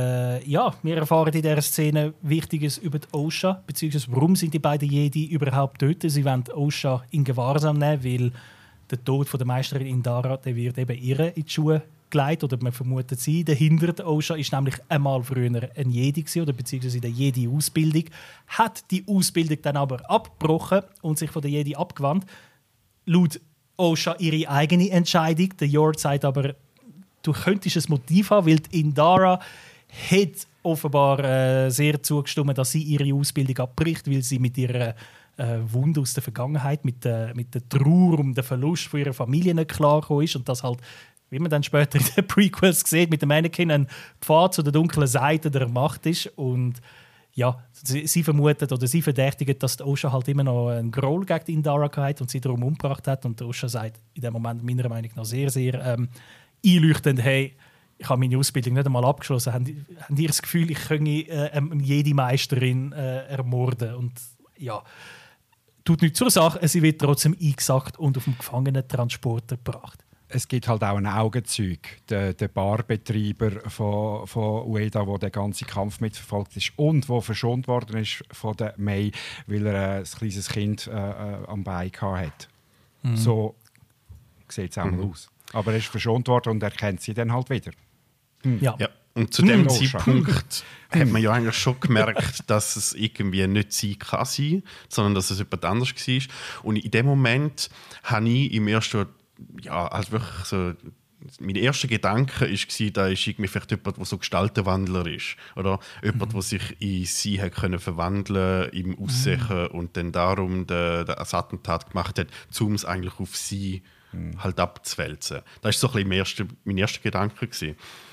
wir erfahren in dieser Szene Wichtiges über die Osha, beziehungsweise warum sind die beiden Jedi überhaupt dort. Sie wollen Osha in Gewahrsam nehmen, weil der Tod von der Meisterin Indara, der wird eben ihr in die Schuhe gelegt, oder man vermutet sie. Dahinter der Osha ist nämlich einmal früher ein Jedi gewesen, oder beziehungsweise in der Jedi-Ausbildung, hat die Ausbildung dann aber abgebrochen und sich von der Jedi abgewandt. Laut Osha ihre eigene Entscheidung. Der Yord sagt aber, du könntest ein Motiv haben, weil die Indara hat offenbar sehr zugestimmt, dass sie ihre Ausbildung abbricht, weil sie mit ihrer Wunde aus der Vergangenheit, mit der Trauer um den Verlust von ihrer Familie nicht klargekommen ist und das halt, wie man dann später in den Prequels sieht, mit dem Anakin ein Pfad zu der dunklen Seite der Macht ist. Und ja, sie vermutet oder sie verdächtigt, dass der Osha halt immer noch einen Groll gegen die Indara hat und sie darum umgebracht hat. Und der Osha sagt in dem Moment meiner Meinung nach sehr, sehr einleuchtend, hey, ich habe meine Ausbildung nicht einmal abgeschlossen. Habt ihr das Gefühl, ich könnte jede Meisterin ermorden? Und ja, tut nichts zur Sache, sie wird trotzdem eingesackt und auf dem Gefangenentransporter gebracht. Es gibt halt auch einen Augenzeug, der Barbetreiber von Ueda, der den ganzen Kampf mitverfolgt ist und der verschont worden ist von der Mei, weil er ein kleines Kind am Bein hatte. So sieht es auch mal aus. Aber er ist verschont worden und er kennt sie dann halt wieder. Ja. Und zu dem Zeitpunkt hat man ja eigentlich schon gemerkt, dass es irgendwie nicht sie kann sein, sondern dass es jemand anders war. Und in dem Moment habe ich im ersten, also wirklich so, mein erster Gedanke war, da ist irgendwie vielleicht jemand, der so Gestaltenwandler ist. Oder jemand, der sich in sie hat können verwandeln im Aussehen und dann darum das Attentat gemacht hat, um es eigentlich auf sie halt abzuwälzen. Das war so ein bisschen mein erster Gedanke gewesen.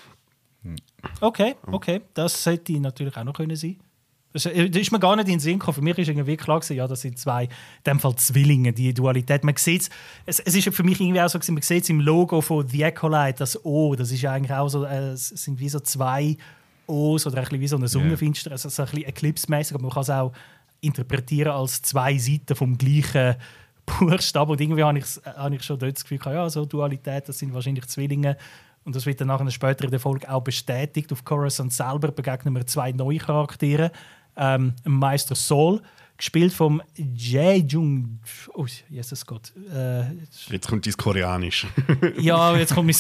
Okay. Das hätte natürlich auch noch können sein. Das ist mir gar nicht in den Sinn gekommen. Für mich ist irgendwie klar gewesen, ja, das sind zwei, in dem Fall Zwillinge, die Dualität. Man sieht es ist für mich irgendwie auch so gewesen, man sieht es im Logo von The Acolyte, das O, das ist eigentlich auch so, es sind wie so zwei O's oder ein bisschen wie so eine Sonnenfinster, also so ein bisschen eclipse-mäßig, aber man kann es auch interpretieren als zwei Seiten vom gleichen Buchstaben. Und irgendwie habe ich schon dort das Gefühl, ja, so Dualität, das sind wahrscheinlich Zwillinge. Und das wird dann nachher später in der Folge auch bestätigt. Auf Coruscant selber begegnen wir zwei neue Charaktere. Meister Saul, gespielt vom Jae Jung. Oh, Jesus Gott. Jetzt kommt das Koreanisch. Ja, jetzt kommt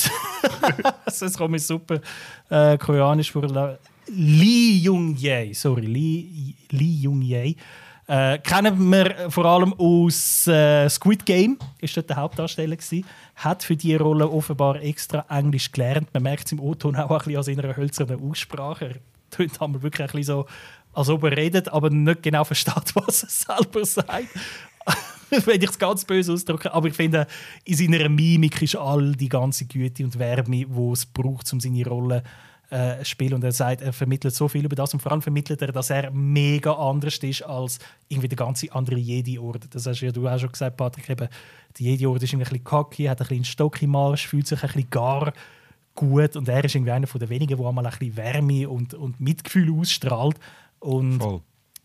mir super Koreanisch vor. Lee Jung-jae. Sorry, Lee Jung-jae. Kennen wir vor allem aus Squid Game, ist dort der Hauptdarsteller gewesen. Hat für diese Rolle offenbar extra Englisch gelernt. Man merkt es im O-Ton auch ein bisschen an seiner hölzernen Aussprache. Er tönt wirklich ein bisschen so, als ob er redet, aber nicht genau versteht, was er selber sagt. Wenn ich es ganz böse ausdrücke. Aber ich finde, in seiner Mimik ist all die ganze Güte und Wärme, die es braucht, um seine Rolle Spiel. Und er sagt, er vermittelt so viel über das und vor allem vermittelt er, dass er mega anders ist als irgendwie der ganze andere Jedi-Orden. Das hast ja du auch schon gesagt, Patrick, eben, die Jedi-Orden ist ein bisschen cocky, hat ein bisschen Stock im Marsch, fühlt sich ein bisschen gar gut und er ist irgendwie einer von den wenigen, der einmal ein bisschen Wärme und Mitgefühl ausstrahlt. Und voll.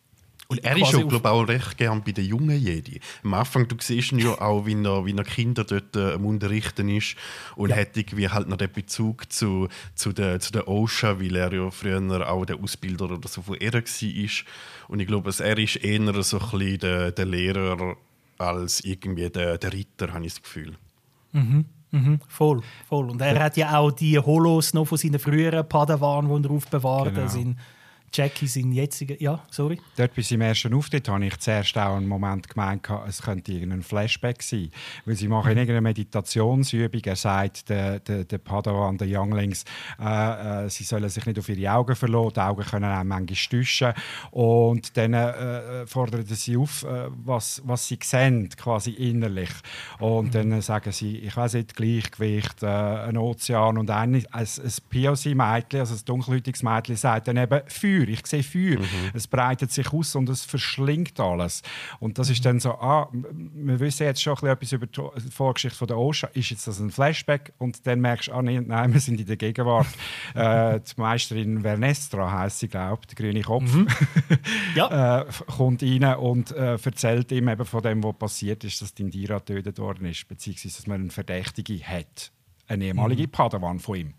Und er ist auch, glaube ich, auch recht gern bei den jungen Jedi. Am Anfang, du siehst ihn ja auch, wie er Kinder dort am Unterrichten ist und hat irgendwie halt noch den Bezug zu der Osha, weil er ja früher auch der Ausbilder oder so von ihr war. Und ich glaube, er ist eher so ein bisschen der Lehrer als irgendwie der Ritter, habe ich das Gefühl. Voll. Und er hat ja auch die Holos noch von seinen früheren Padawan, die er aufbewahrt. Genau. Jackie, sein jetziger... Ja, sorry. Dort bei seinem ersten Auftritt habe ich zuerst auch einen Moment gemeint, es könnte irgendein Flashback sein. Weil sie machen irgendeine Meditationsübung. Er sagt, der Padawan, der Younglings, sie sollen sich nicht auf ihre Augen verlassen. Die Augen können auch manchmal täuschen. Und dann fordern sie auf, was sie sehen, quasi innerlich. Und dann sagen sie, ich weiss nicht, Gleichgewicht, ein Ozean. Und ein POC-Mädchen, also ein dunkelhäutiges Mädchen, sagt dann eben Feuer. Ich sehe Feuer. Es breitet sich aus und es verschlingt alles. Und das ist dann so, wir wissen jetzt schon etwas über die Vorgeschichte von der Osha. Ist jetzt das ein Flashback? Und dann merkst du, nein, wir sind in der Gegenwart. Die Meisterin Vernestra heisst sie, glaube ich, der grüne Kopf, kommt rein und erzählt ihm eben von dem, was passiert ist, dass die Indira getötet worden ist, beziehungsweise dass man einen Verdächtigen hat. Eine ehemalige Padawan von ihm.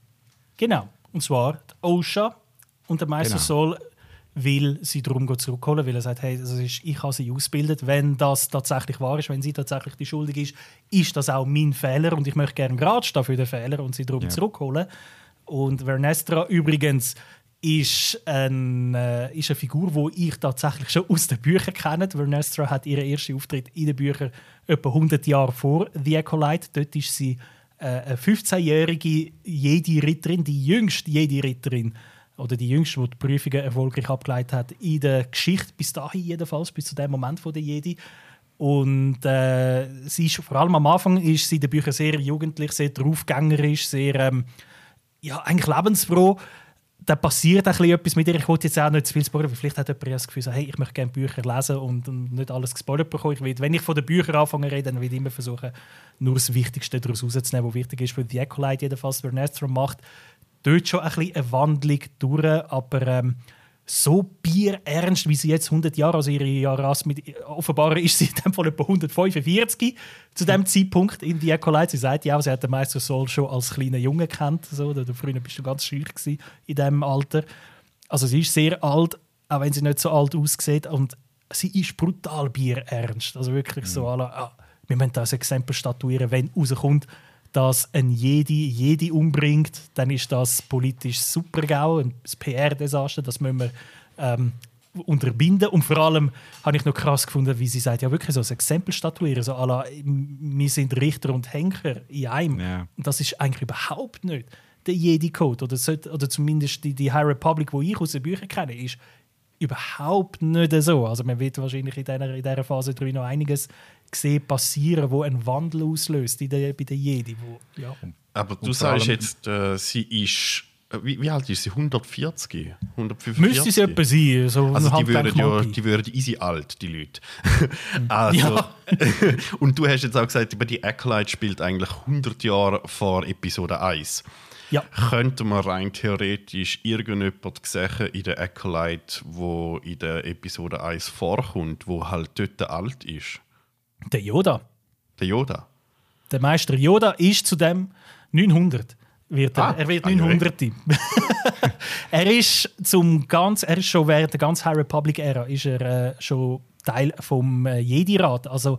Genau. Und zwar die Osha. Und der Meister Sol will sie darum zurückholen, weil er sagt, hey, ich habe sie ausgebildet. Wenn das tatsächlich wahr ist, wenn sie tatsächlich die Schuldig ist das auch mein Fehler und ich möchte gerne gerade stehen für den Fehler und sie darum zurückholen. Und Vernestra übrigens ist eine Figur, die ich tatsächlich schon aus den Büchern kenne. Vernestra hat ihren ersten Auftritt in den Büchern etwa 100 Jahre vor The Acolyte. Dort ist sie eine 15-jährige Jedi-Ritterin, die jüngste Jedi-Ritterin, oder die jüngste, die Prüfungen erfolgreich abgeleitet hat in der Geschichte, bis dahin jedenfalls, bis zu dem Moment von der Jedi. Und sie ist, vor allem am Anfang ist sie in den Büchern sehr jugendlich, sehr draufgängerisch, sehr eigentlich lebensfroh. Da passiert ein bisschen etwas mit ihr. Ich wollte jetzt auch nicht zu viel spoilern, weil vielleicht hat jemand das Gefühl, hey, ich möchte gerne Bücher lesen und nicht alles gespoilert bekommen. Wenn ich von den Büchern anfange zu reden, dann will ich immer versuchen, nur das Wichtigste daraus rauszunehmen, was wichtig ist für The Acolyte, jedenfalls Vernestra macht dort schon ein bisschen eine Wandlung durch, aber so bierernst, wie sie jetzt 100 Jahre, also ihre Jahre offenbar ist sie in dem Fall etwa 145 zu dem Zeitpunkt in The Acolyte. Sie sagt ja auch, sie hat den Meister Sol schon als kleiner Junge gekannt. So. Früher bist du ganz schüch in diesem Alter. Also sie ist sehr alt, auch wenn sie nicht so alt aussieht. Und sie ist brutal bierernst. Also wirklich so, wir müssen da ein Exempel statuieren, wenn rauskommt, dass ein Jedi umbringt, dann ist das politisch super-GAU, ein PR-Desaster, das müssen wir unterbinden. Und vor allem habe ich noch krass gefunden, wie sie sagt, ja wirklich so ein Exempel statuieren, so à la, wir sind Richter und Henker in einem. Yeah. Und das ist eigentlich überhaupt nicht der Jedi-Code, oder zumindest die High Republic, die ich aus den Büchern kenne, ist überhaupt nicht so. Also man wird wahrscheinlich in dieser Phase 3 noch einiges gesehen passieren, wo einen Wandel auslöst bei den Jedi. Aber du sagst jetzt, sie ist... Wie alt ist sie? 140? 145? Müsste sie etwa sein. So also die würden easy alt, die Leute. Also, und du hast jetzt auch gesagt, die Acolyte spielt eigentlich 100 Jahre vor Episode 1. Ja. Könnte man rein theoretisch irgendjemand sehen in der Acolyte, wo in der Episode 1 vorkommt, wo halt dort alt ist? Der Yoda. Der Yoda? Der Meister Yoda ist zu dem 900. Er wird 900. Er ist schon während der ganzen High Republic-Ära ist er schon Teil vom Jedi-Rat. Also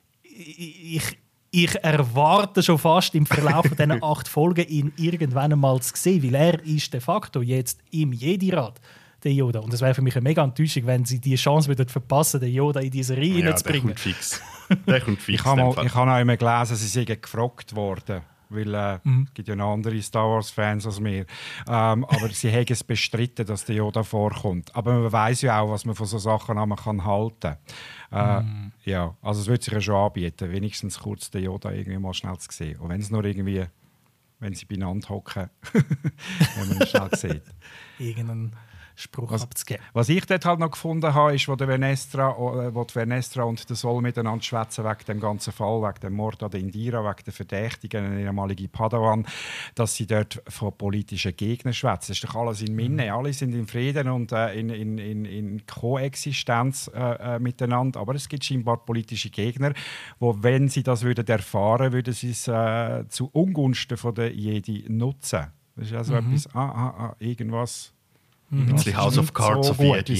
ich erwarte schon fast im Verlauf dieser 8 Folgen, ihn irgendwann einmal zu sehen, weil er ist de facto jetzt im Jedi-Rat, der Yoda. Und es wäre für mich eine mega Enttäuschung, wenn sie die Chance wieder verpassen, den Yoda in diese Reihe hineinzubringen. Der kommt fix. Ich habe auch immer gelesen, sie seien gefragt worden. Weil es gibt ja noch andere Star Wars-Fans als mir. Aber sie haben es bestritten, dass der Yoda vorkommt. Aber man weiß ja auch, was man von so Sachen halten kann. Ja, also es würde sich ja schon anbieten, wenigstens kurz den Yoda irgendwie mal schnell zu sehen. Und wenn es nur irgendwie, wenn sie beieinander hocken, wenn man ihn schnell sieht. Irgendein Spruch abzugeben. Was ich dort halt noch gefunden habe, ist, wo die Vernestra und der Sol miteinander schwätzen wegen dem ganzen Fall, wegen dem Mord an der Indira, wegen der Verdächtigen, eine ehemalige Padawan, dass sie dort von politischen Gegnern schwätzen. Das ist doch alles in Minne. Alle sind in Frieden und in Koexistenz miteinander. Aber es gibt scheinbar politische Gegner, wo, wenn sie das erfahren würden sie es zu Ungunsten von der Jedi nutzen. Das ist also etwas, irgendwas. Die House of Cards of Jedi.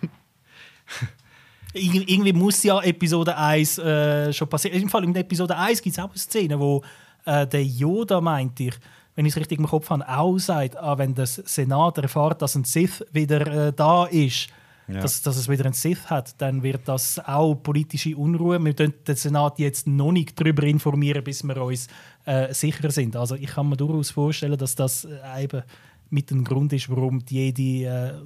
Irgendwie muss ja Episode 1 schon passieren. Im Fall in Episode 1 gibt es auch eine Szene, wo der Yoda, meint ich, wenn ich es richtig im Kopf habe, auch sagt, wenn der Senat erfährt, dass ein Sith wieder da ist, dass es wieder einen Sith hat, dann wird das auch politische Unruhe. Wir dürfen den Senat jetzt noch nicht darüber informieren, bis wir uns sicher sind. Also ich kann mir durchaus vorstellen, dass das eben mit dem Grund ist, warum die Jedi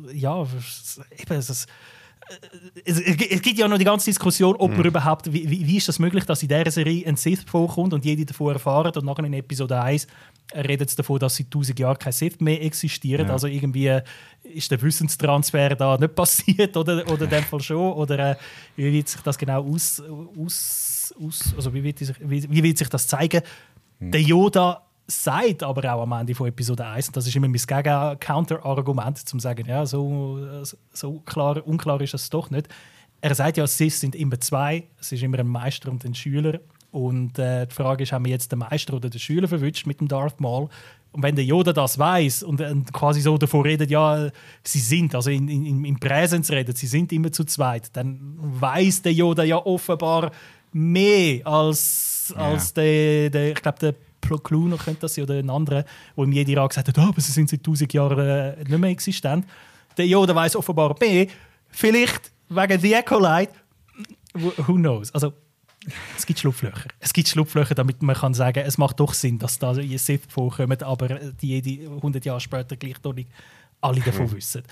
es gibt ja noch die ganze Diskussion, ob man überhaupt, wie ist das möglich, dass in dieser Serie ein Sith vorkommt und jede davon erfahren und nachher in Episode 1 redet es davon, dass seit 1000 Jahren kein Sith mehr existiert. Ja. Also irgendwie ist der Wissenstransfer da nicht passiert oder in dem Fall schon. Oder wie wird sich das genau also wie wird sich das zeigen? Der Yoda sagt aber auch am Ende von Episode 1, und das ist immer mein Counter-Argument, um zu sagen, ja, so unklar ist es doch nicht. Er sagt ja, Sith sind immer zwei, es ist immer ein Meister und ein Schüler. Und die Frage ist, haben wir jetzt den Meister oder den Schüler verwünscht mit dem Darth Maul? Und wenn der Yoda das weiß und quasi so davon redet, ja, sie sind, also im Präsens redet, sie sind immer zu zweit, dann weiß der Yoda ja offenbar mehr als der ich glaube, der Plo Koon könnte das sein, oder ein anderer, der im Jedi-Rat gesagt hat, aber sie sind seit 1000 Jahren nicht mehr existent. Der Yoda weiß offenbar mehr, vielleicht wegen The Acolyte, who knows. Also, es gibt Schlupflöcher. Es gibt Schlupflöcher, damit man kann sagen, es macht doch Sinn, dass da Sith vorkommen, aber die Jedi 100 Jahre später gleich noch nicht alle davon wissen.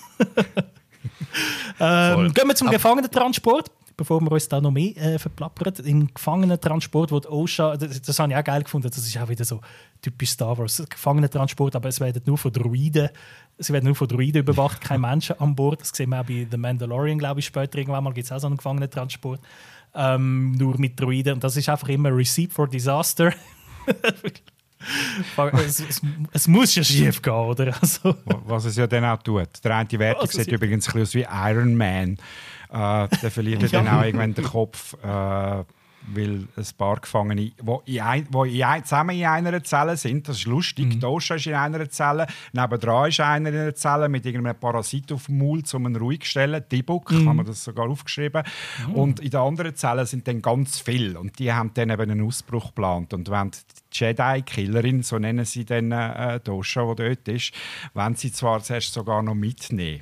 Gehen wir zum Gefangenentransport, bevor wir uns da noch mehr verplappern. Im Gefangenentransport, wo die Osha, das habe ich auch geil gefunden, das ist auch wieder so typisch Star Wars, Gefangenentransport, aber es werden nur von Droiden überwacht, keine Menschen an Bord. Das sehen wir auch bei The Mandalorian, glaube ich, später irgendwann mal gibt es auch so einen Gefangenentransport. Nur mit Droiden. Und das ist einfach immer Receipt for Disaster. es muss ja schief gehen, oder? Also. Was es ja dann auch tut. Der eine Wertung sieht übrigens ein bisschen aus wie Iron Man. Der verliert dann auch irgendwann den Kopf, weil ein paar Gefangene, die zusammen in einer Zelle sind, das ist lustig. Osha ist in einer Zelle, nebendran ist einer in einer Zelle mit irgendeinem Parasit auf dem Maul, um ihn ruhig zu stellen. Tibuk, haben wir das sogar aufgeschrieben. Und in der anderen Zelle sind dann ganz viele. Und die haben dann eben einen Ausbruch geplant. Und wenn die Jedi-Killerin, so nennen sie dann die Osha, die dort ist, wollen sie zwar zuerst sogar noch mitnehmen.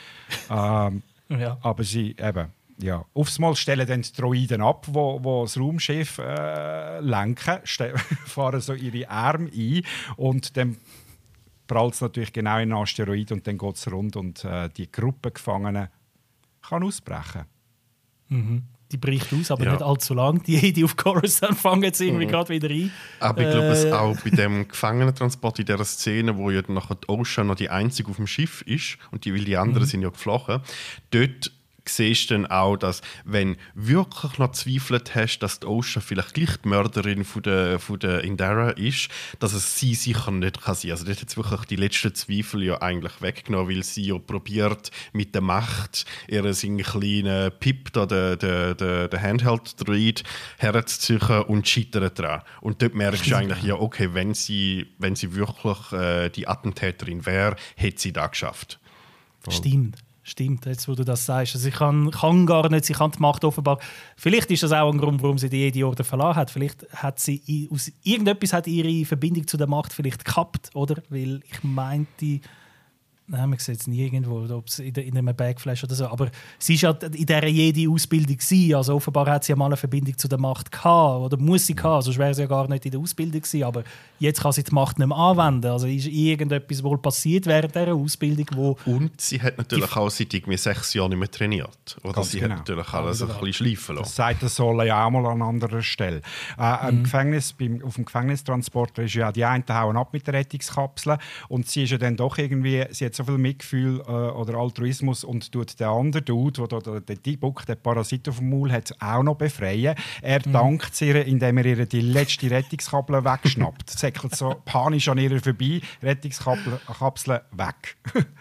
Aber sie eben... Ja, aufs Mal stellen dann die Droiden ab, wo das Raumschiff lenken, fahren so ihre Arme ein und dann prallt es natürlich genau in einen Asteroid und dann geht es rund und die Gruppe Gefangenen kann ausbrechen. Die bricht aus, aber nicht allzu lang. Die Jedi auf Coruscant fangen jetzt irgendwie gerade wieder ein. Aber ich glaube, es auch bei dem Gefangenentransport in dieser Szene, wo ja nachher die Osha noch die einzige auf dem Schiff ist und weil die anderen sind ja geflogen, dort siehst du dann auch, dass, wenn du wirklich noch zweifelt hast, dass die Osha vielleicht gleich die Mörderin von der Indara ist, dass es sie sicher nicht kann sein. Also dort hat es wirklich die letzten Zweifel ja eigentlich weggenommen, weil sie ja probiert, mit der Macht seinen kleinen Pip, der Handheld-Droid, herzuziehen und scheitert daran. Und dort merkst du eigentlich, ja, okay, wenn sie wirklich die Attentäterin wäre, hätte sie das geschafft. Stimmt, jetzt wo du das sagst. Also sie kann gar nicht, sie kann die Macht offenbar... Vielleicht ist das auch ein Grund, warum sie die Jedi-Orden verlassen hat. Vielleicht hat sie irgendetwas hat ihre Verbindung zu der Macht vielleicht gekappt, oder? Weil ich meinte... Nein, man sieht es nie irgendwo, ob es in einem Backflash oder so. Aber sie war ja in dieser Jedi-Ausbildung. Also offenbar hat sie ja mal eine Verbindung zu der Macht gehabt. Oder muss sie gehabt, sonst wäre sie ja gar nicht in der Ausbildung gewesen. Aber jetzt kann sie die Macht nicht mehr anwenden. Also ist irgendetwas wohl passiert während dieser Ausbildung, Und sie hat natürlich auch seit 6 Jahren nicht mehr trainiert. Oder sie hat natürlich alles ein bisschen schleifen lassen. Das sagt der Sola ja auch mal an anderer Stelle. Auf dem Gefängnistransporter ist ja die einen hauen ab mit der Rettungskapsel. Und sie ist ja dann doch irgendwie... Sie hat hat so viel Mitgefühl oder Altruismus und tut den anderen Dude, der den T-Book, den Parasit auf dem Maul hat, auch noch befreien. Er dankt ihr, indem er ihr die letzte Rettungskapsel wegschnappt. Säckelt so panisch an ihr vorbei, Rettungskapsel weg.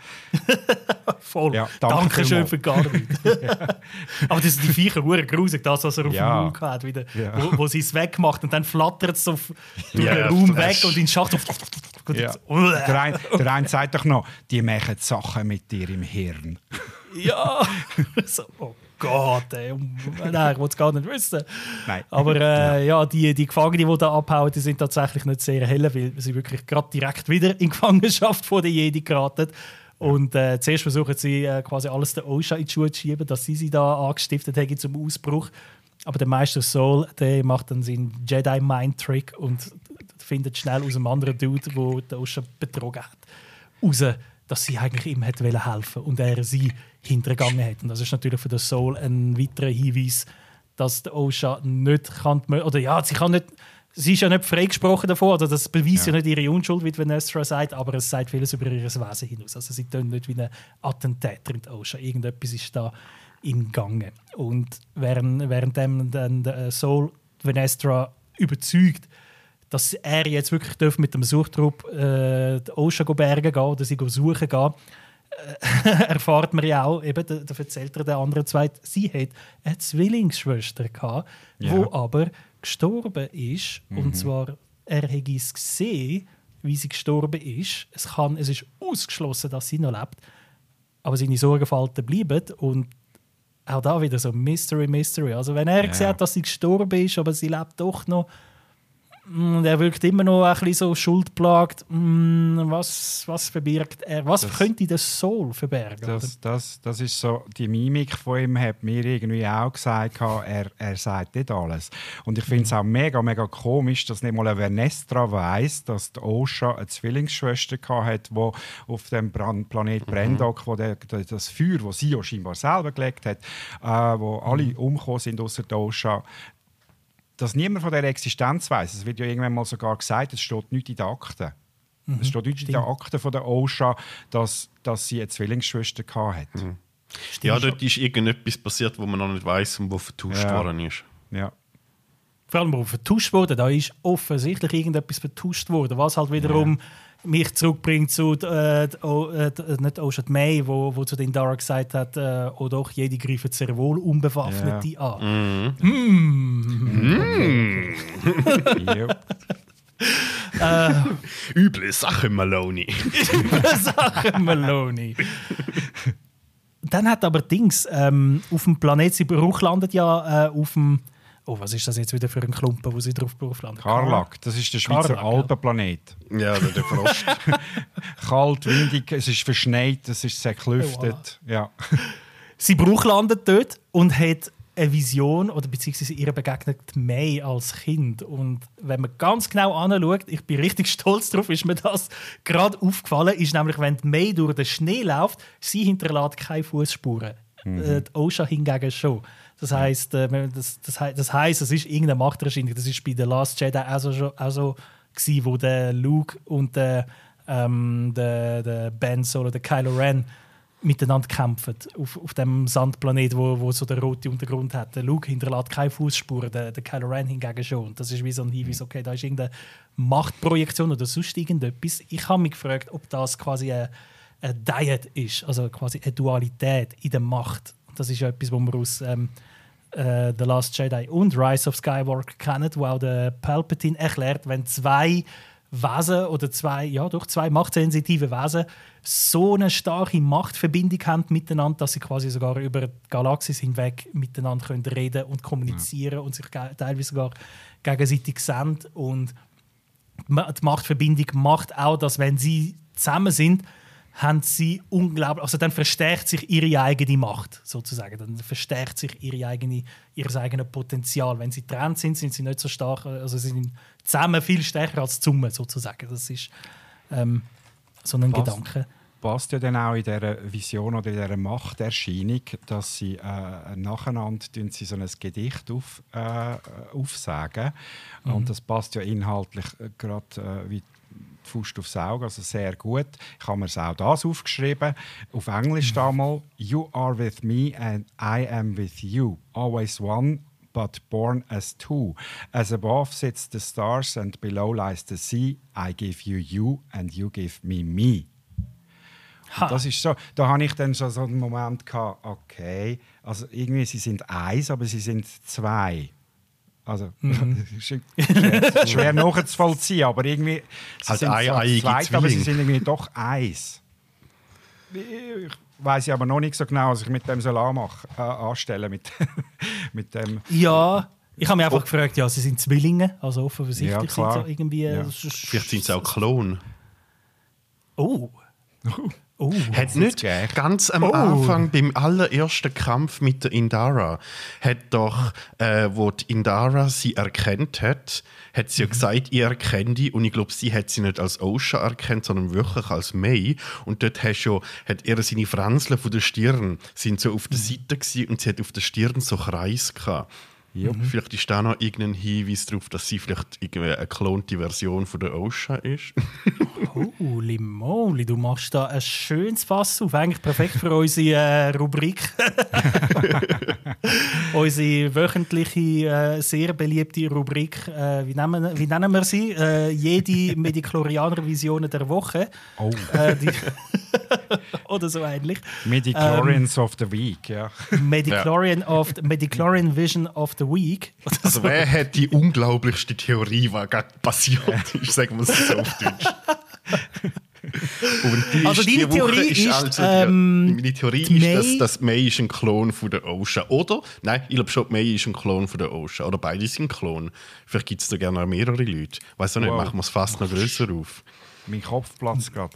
Voll. Ja, danke schön für gar nichts. Aber das sind die Viecher hure grusig, das, was er auf dem Maul hat, wieder, wo sie es wegmacht und dann flattert es durch den Raum weg und in den Schacht. Ja. Der eine sagt doch noch, die machen Sachen mit dir im Hirn. Ja, so, oh Gott, ey. Nein, ich will es gar nicht wissen. Nein. Aber ja, die Gefangenen, die da abhauen, die sind tatsächlich nicht sehr helle, weil sie wirklich gerade direkt wieder in Gefangenschaft von den Jedi geraten. Und zuerst versuchen sie quasi alles der Osha in die Schuhe zu schieben, dass sie da angestiftet haben zum Ausbruch. Aber der Meister Soul, der macht dann seinen Jedi-Mind-Trick und findet schnell aus einem anderen Dude, der den Osha betrogen hat, raus, dass sie eigentlich ihm hätte helfen und er sie hintergangen hat. Und das ist natürlich für den Soul ein weiterer Hinweis, dass der Osha nicht kann, oder ja, sie ist ja nicht freigesprochen davon, also das beweist ja nicht ihre Unschuld, wie Vanessa sagt, aber es sagt vieles über ihr Wesen hinaus. Also sie tun nicht wie ein Attentäter in der Osha. Irgendetwas ist da im Gange. Und währenddem dann der Soul Vanessa überzeugt, dass er jetzt wirklich mit dem Suchtrupp die Osha bergen gehen oder sie suchen gehen, erfahrt man ja auch, eben, da erzählt er den anderen zwei, sie hat eine Zwillingsschwester gehabt, die aber gestorben ist. Und zwar, er hat es gesehen, wie sie gestorben ist. Es ist ausgeschlossen, dass sie noch lebt. Aber seine Sorgenfalten bleiben. Und auch da wieder so Mystery. Also wenn er gesehen hat, dass sie gestorben ist, aber sie lebt doch noch, und er wirkt immer noch ein bisschen so schuldplagt. Was verbirgt er? Was könnte der Soul verbergen? Das ist so, die Mimik von ihm hat mir irgendwie auch gesagt, er sagt nicht alles. Und ich finde es auch mega, mega komisch, dass nicht mal eine Vernestra weiss, dass die Osha eine Zwillingsschwester hatte, die auf dem Planet Brendok, wo das Feuer, das sie ja scheinbar selber gelegt hat, wo alle umgekommen sind außer der Osha, dass niemand von dieser Existenz weiss. Es wird ja irgendwann mal sogar gesagt, es steht nichts in den Akten. Es steht nichts in den Akten von der Osha, dass sie eine Zwillingsschwester hatte. Ja, dort ist irgendetwas passiert, wo man noch nicht weiss und wo vertauscht worden ist. Ja. Vor allem, wo vertauscht wurde, da ist offensichtlich irgendetwas vertauscht worden, was halt wiederum mich zurückbringt zu nicht Osha May, wo zu den Dara gesagt hat, oh doch, jede greifen sehr wohl Unbewaffnete an. Üble Sache, Maloney. Dann hat aber Dings auf dem Planet, sie landet ja auf dem. Oh, was ist das jetzt wieder für ein Klumpen, wo sie drauf landet? Karlak, das ist der Schweizer Alpenplanet. Ja, der Frost. Kalt, windig, es ist verschneit, es ist sehr gelüftet. Oh, voilà. Ja. Sie landet dort und hat eine Vision, oder beziehungsweise ihr begegnet May als Kind. Und wenn man ganz genau anschaut, ich bin richtig stolz darauf, ist mir das gerade aufgefallen, ist nämlich, wenn May durch den Schnee läuft, sie hinterlässt keine Fußspuren. Die Osha hingegen schon. Das heisst, es ist irgendeine Machterscheinung. Das war bei The Last Jedi auch so gewesen, wo der Luke und der Ben Solo, der Kylo Ren, miteinander kämpfen auf dem Sandplanet, wo so der rote Untergrund hat. Der Luke hinterlässt keine Fußspuren, der Kylo Ren hingegen schon. Und das ist wie so ein Hinweis, okay, da ist irgendeine Machtprojektion oder sonst irgendetwas. Ich habe mich gefragt, ob das quasi eine Diet ist, also quasi eine Dualität in der Macht. Das ist ja etwas, was wir aus The Last Jedi und Rise of Skywalker kennen, wo auch der Palpatine erklärt, wenn zwei Wesen oder zwei machtsensitive Wesen so eine starke Machtverbindung haben miteinander, dass sie quasi sogar über die Galaxis hinweg miteinander können reden und kommunizieren und sich teilweise sogar gegenseitig sehen. Und die Machtverbindung macht auch, dass wenn sie zusammen sind, haben sie unglaublich, also dann verstärkt sich ihre eigene Macht, sozusagen. Dann verstärkt sich ihr eigenes Potenzial. Wenn sie getrennt sind, sind sie nicht so stark, also sie sind zusammen viel stärker als zusammen, sozusagen. Das ist so ein Gedanke. Passt ja dann auch in dieser Vision oder in dieser Machterscheinung, dass sie nacheinander so ein Gedicht aufsagen. Und das passt ja inhaltlich gerade wie Faust aufs Auge, also sehr gut. Ich habe mir auch das aufgeschrieben. Auf Englisch damals: You are with me and I am with you. Always one, but born as two. As above sits the stars and below lies the sea. I give you you and you give me me. Das ist so, da habe ich dann schon so einen Moment gehabt, okay, also irgendwie, sie sind eins, aber sie sind zwei. Also, schwer nachzuvollziehen, aber irgendwie, sie halt sind zwar zwei, aber sie sind irgendwie doch eins. Ich weiss aber noch nicht so genau, was ich mit dem anstellen mit dem. Ja, ich habe mich einfach gefragt, ja, sie sind Zwillinge, also offensichtlich Ja, sind sie irgendwie... Vielleicht sind sie auch Klon. Oh. Hat nicht ganz am Anfang, beim allerersten Kampf mit der Indara, hat doch, wo die Indara sie erkannt hat sie ja gesagt, ich erkenne die. Und ich glaube, sie hat sie nicht als Osha erkannt, sondern wirklich als May. Und dort hat er seine Franseln von der Stirn sind so auf der Seite gewesen, und sie hat auf der Stirn so Kreis gehabt. Vielleicht ist da noch irgendein Hinweis darauf, dass sie vielleicht eine geklonte Version von der Osha ist. Holy moly, du machst da ein schönes Fass auf. Eigentlich perfekt für unsere Rubrik. Unsere wöchentliche, sehr beliebte Rubrik. Wie nennen wir sie? Jede Mediklorianer-Vision der Woche. Oder so ähnlich. Midichlorians of the Week, ja. Midichlorian Vision of the Week. Also wer hat die unglaublichste Theorie, die gerade passiert ist, sagen wir es so auf Deutsch. Und deine Theorie ist, meine Theorie ist, dass May ist ein Klon von der Osha. Oder? Nein, ich glaube schon, May ist ein Klon von der Osha. Oder beide sind Klon. Vielleicht gibt es da gerne mehrere Leute. Weiss auch nicht, machen wir es fast noch grösser auf. Mein Kopf platzt gerade.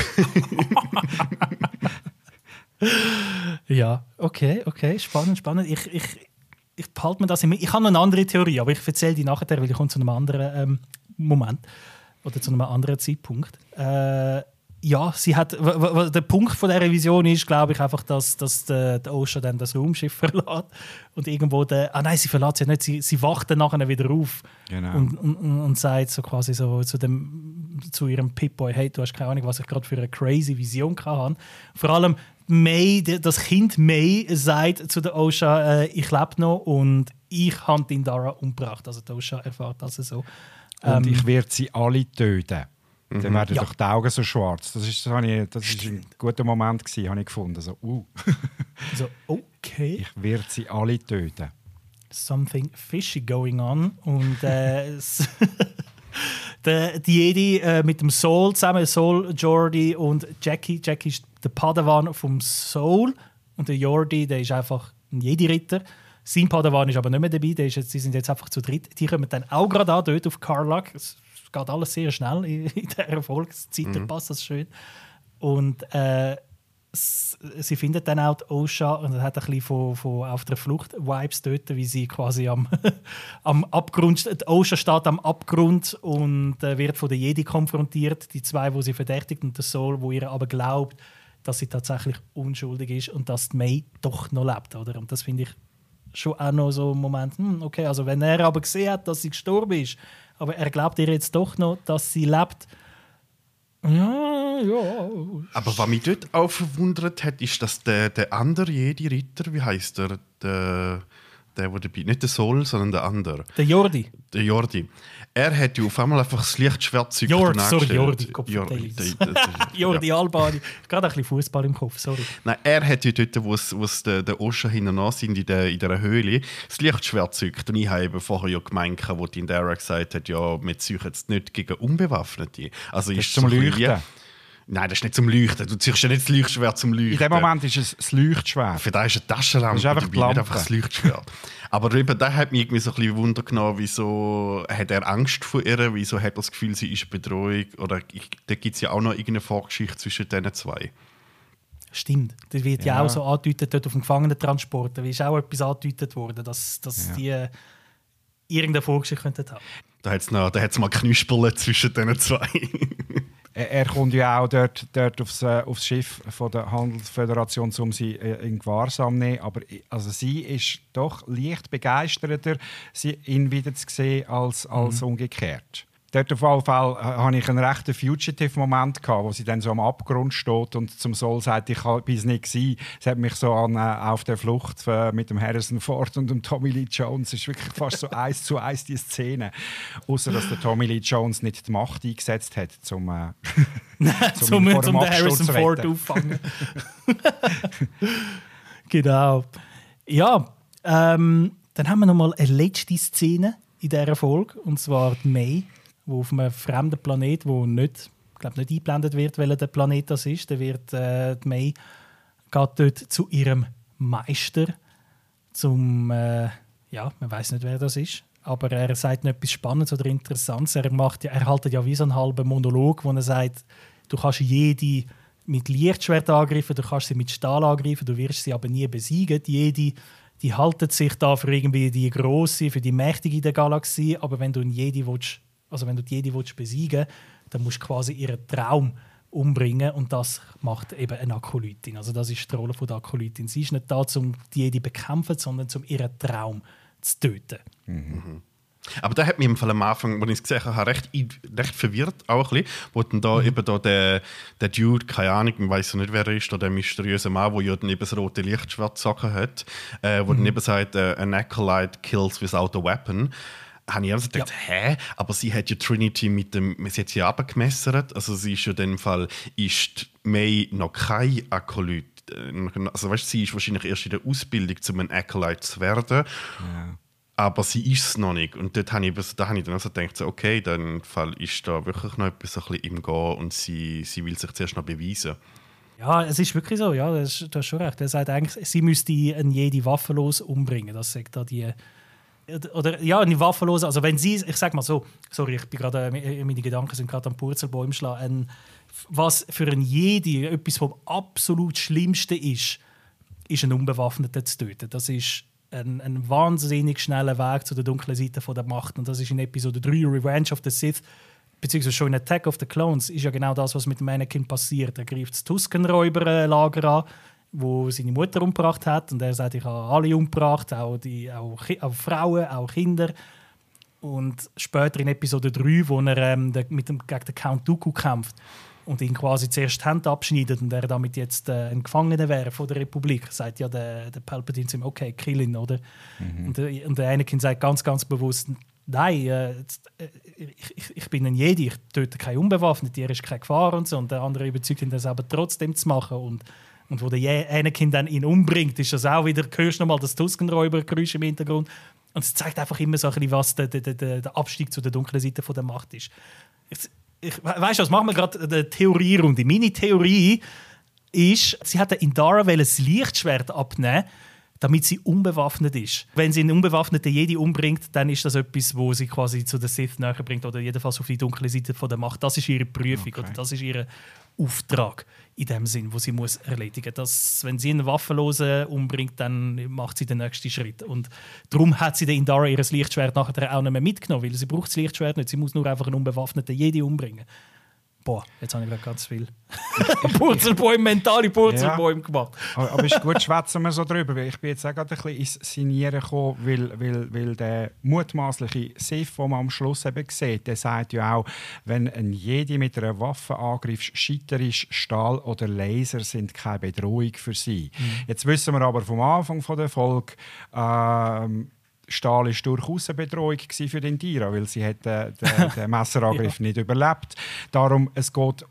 Ja, okay, spannend. Ich behalte mir das im. Ich habe noch eine andere Theorie, aber ich erzähle die nachher, weil ich komme zu einem anderen Moment oder zu einem anderen Zeitpunkt. Ja, sie hat. Der Punkt von der Revision ist, glaube ich, einfach, dass der Osha dann das Raumschiff verlässt und irgendwo nein, sie verlässt ja nicht. Sie wacht dann nachher wieder auf. Genau. Und sagt so quasi so zu ihrem Pip-Boy: Hey, du hast keine Ahnung, was ich gerade für eine crazy Vision hatte. Vor allem May, das Kind May, sagt zu der Osha: Ich lebe noch und ich habe die Indara umgebracht. Also die Osha erfährt also so. Und ich werde sie alle töten. Dann werden doch die Augen so schwarz. Das ist ein guter Moment gewesen, habe ich gefunden. So, So, okay. Ich werde sie alle töten. Something fishy going on. Und die Jedi mit dem Soul zusammen, Soul, Geordi und Jackie. Jackie ist der Padawan vom Soul und der Geordi, der ist einfach ein Jedi-Ritter. Sein Padawan ist aber nicht mehr dabei, sie sind jetzt einfach zu dritt. Die kommen dann auch gerade an, dort auf Karlak. Es geht alles sehr schnell in dieser Erfolgszeit, da passt das schön. Und sie findet dann auch die Osha und hat ein bisschen von auf der Flucht Vibes dort, wie sie quasi am Abgrund, die Osha steht am Abgrund und wird von den Jedi konfrontiert, die zwei, die sie verdächtigt, und der Soul, wo ihr aber glaubt, dass sie tatsächlich unschuldig ist und dass die May doch noch lebt, oder? Und das finde ich schon auch noch so ein Moment, okay, also wenn er aber gesehen hat, dass sie gestorben ist, aber er glaubt ihr jetzt doch noch, dass sie lebt. Ja. Aber was mich dort auch verwundert hat, ist, dass der andere Jedi-Ritter, wie heisst der dabei, nicht der Soul, sondern der andere. Der Jordi. Der Jordi. Er hat ja auf einmal einfach das Lichtschwert zückt. Jordi Albani. Gerade ein bisschen Fußball im Kopf, sorry. Nein, er hat ja dort, wo es der Osha hinten sind, in dieser Höhle, das Lichtschwert zückt. Und ich habe eben vorher ja gemeint, wo die Indara gesagt hat, ja, wir züchten jetzt nicht gegen Unbewaffnete. Also das ist zum Leuchten. Nein, das ist nicht zum Leuchten. Du ziehst ja nicht das Lichtschwert zum Leuchten. In dem Moment ist es das Leuchtschwert. Für das ist eine Taschenlampe, das ist einfach nicht einfach das Lichtschwert. Aber eben, da hat mich irgendwie so ein bisschen Wunder genommen, wieso hat er Angst vor ihr, wieso hat er das Gefühl, sie ist eine Bedrohung. Oder da gibt es ja auch noch irgendeine Vorgeschichte zwischen diesen zwei. Stimmt, das wird ja auch so angedeutet dort auf dem Gefangenentransport. Da ist auch etwas angedeutet worden, dass die irgendeine Vorgeschichte haben könnten. Da hat es mal Knüsperle zwischen diesen zwei. Er kommt ja auch dort aufs Schiff von der Handelsföderation, um sie in Gewahrsam zu nehmen. Aber also sie ist doch leicht begeisterter, ihn wieder zu sehen, als umgekehrt. dort auf jeden Fall hatte ich einen rechten Fugitive-Moment, wo sie dann so am Abgrund steht und zum Soul sagt, ich bin es nicht gewesen. Es hat mich so an «Auf der Flucht» mit dem Harrison Ford und dem Tommy Lee Jones. Es ist wirklich fast so 1:1 die Szene. Außer dass der Tommy Lee Jones nicht die Macht eingesetzt hat, zum den Harrison Ford auffangen. Genau. Ja, dann haben wir noch mal eine letzte Szene in dieser Folge, und zwar die May, die auf einem fremden Planet, wo nicht eingeblendet wird, welcher der Planet das ist. Dann wird die May geht dort zu ihrem Meister, man weiß nicht, wer das ist, aber er sagt noch etwas Spannendes oder Interessantes. Er haltet ja wie so einen halben Monolog, wo er sagt, du kannst jede mit Lichtschwert angreifen, du kannst sie mit Stahl angreifen, du wirst sie aber nie besiegen. Die halten sich da für irgendwie die Grosse, für die Mächtige in der Galaxie, aber wenn du die Jedi willst besiegen, dann musst du quasi ihren Traum umbringen, und das macht eben eine Akolytin. Also das ist die Rolle der Akolytin. Sie ist nicht da, um die Jedi zu bekämpfen, sondern um ihren Traum zu töten. Mhm. Aber da hat mich im Fall am Anfang, als ich es gesehen habe, recht verwirrt, auch ein bisschen, wo dann da eben da der Dude, keine Ahnung, ich weiss nicht, wer er ist, der mysteriöse Mann, der ja dann eben das rote Lichtschwertsachen hat, wo dann eben sagt, an acolyte kills without a weapon. Habe ich also gedacht, hä? Aber sie hat ja Trinity sie hat sie abgemessert, also sie ist ja in dem Fall, ist May noch kein Akolyt. Also weißt, sie ist wahrscheinlich erst in der Ausbildung, um ein Acolyte zu werden. Ja. Aber sie ist es noch nicht. Und da habe ich dann also gedacht, so, okay, dann Fall ist da wirklich noch etwas ein bisschen im Gehen und sie will sich zuerst noch beweisen. Ja, es ist wirklich so, ja, du hast schon recht. Er sagt eigentlich, sie müsste einen Jedi waffenlos umbringen. Das sagt da die... Oder ja, eine waffenlose, also wenn sie, ich sag mal so, sorry, ich bin gerade, meine Gedanken sind gerade am Purzelbaum schlagen. Was für ein Jedi etwas vom absolut Schlimmsten ist einen Unbewaffneten zu töten. Das ist ein wahnsinnig schneller Weg zu der dunklen Seite von der Macht. Und das ist in Episode 3, Revenge of the Sith, beziehungsweise schon in Attack of the Clones, ist ja genau das, was mit dem Anakin passiert. Er greift das Tusken-Räuberlager an, wo seine Mutter umgebracht hat. Und er sagt, ich habe alle umgebracht, auch Frauen, auch Kinder. Und später in Episode 3, wo er gegen den Count Dooku kämpft und ihn quasi zuerst die Hände abschneidet und er damit jetzt ein Gefangener wäre von der Republik, sagt ja der Palpatine zu ihm, okay, kill ihn, oder? Und der Anakin sagt ganz, ganz bewusst, nein, ich bin ein Jedi, ich töte keinen Unbewaffneten, dir ist keine Gefahr und so. Und der andere überzeugt ihn, das aber trotzdem zu machen. Und wo der Anakin dann ihn umbringt, ist das auch wieder, hörst du nochmal das Tuskenräubergeräusch im Hintergrund. Und es zeigt einfach immer so ein bisschen, was der Abstieg zu der dunklen Seite von der Macht ist. Weißt du, was machen wir gerade eine Theorierunde? Meine Theorie ist, sie hat Indara das Lichtschwert abnehmen, damit sie unbewaffnet ist. Wenn sie einen unbewaffneten Jedi umbringt, dann ist das etwas, wo sie quasi zu der Sith näher bringt oder jedenfalls auf die dunkle Seite von der Macht. Das ist ihre Prüfung, oder das ist ihr Auftrag in dem Sinn, wo sie muss erledigen muss. Wenn sie einen Waffenlosen umbringt, dann macht sie den nächsten Schritt. Und darum hat sie den Indara ihr Lichtschwert nachher auch nicht mehr mitgenommen, weil sie braucht das Lichtschwert nicht. Sie muss nur einfach einen unbewaffneten Jedi umbringen. Boah, jetzt habe ich gerade ganz viel mentale Purzelbäume gemacht. Aber ist gut, schwätzen wir so drüber. Ich bin jetzt auch gerade ein bisschen ins Sinieren gekommen, weil der mutmaßliche Sith, den man am Schluss eben sieht, der sagt ja auch, wenn ein Jedi mit einer Waffe angreift, scheiterisch, Stahl oder Laser sind keine Bedrohung für sie. Jetzt wissen wir aber vom Anfang der Folge, Stahl war durchaus eine Bedrohung für den Indira, weil sie hat den Messerangriff nicht überlebt. Darum, es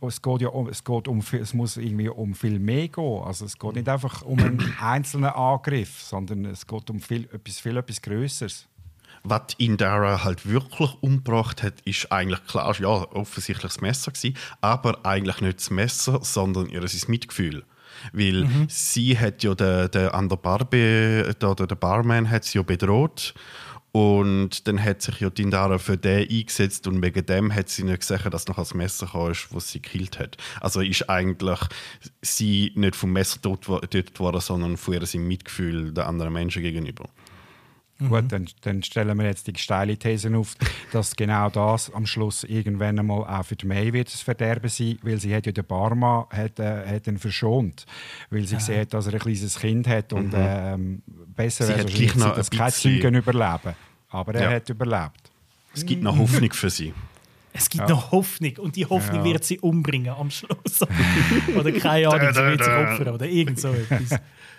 muss irgendwie um viel mehr gehen. Also es geht nicht einfach um einen einzelnen Angriff, sondern es geht um etwas Grösseres. Was Indara halt wirklich umgebracht hat, ist eigentlich klar, ja, offensichtlich das Messer gewesen, aber eigentlich nicht das Messer, sondern ihr Mitgefühl. Weil sie hat ja an der Barbie, der Barman hat sie ja bedroht und dann hat sich ja Indara für den eingesetzt und wegen dem hat sie nicht gesagt, dass noch das Messer kam, was sie gekillt hat. Also ist eigentlich sie nicht vom Messer getötet worden, sondern von ihrem Mitgefühl den anderen Menschen gegenüber. Gut, dann stellen wir jetzt die steile These auf, dass genau das am Schluss irgendwann einmal auch für die May wird das Verderben sein, weil sie hat ja den Barma hat ihn verschont, weil sie gesehen hat, dass er ein kleines Kind hat und besser wäre es, dass keine Zeugen überleben. Aber er hat überlebt. Es gibt noch Hoffnung für sie. Es gibt noch Hoffnung und die Hoffnung wird sie umbringen am Schluss. Oder keine Ahnung, sie wird sich opfern oder irgend so etwas.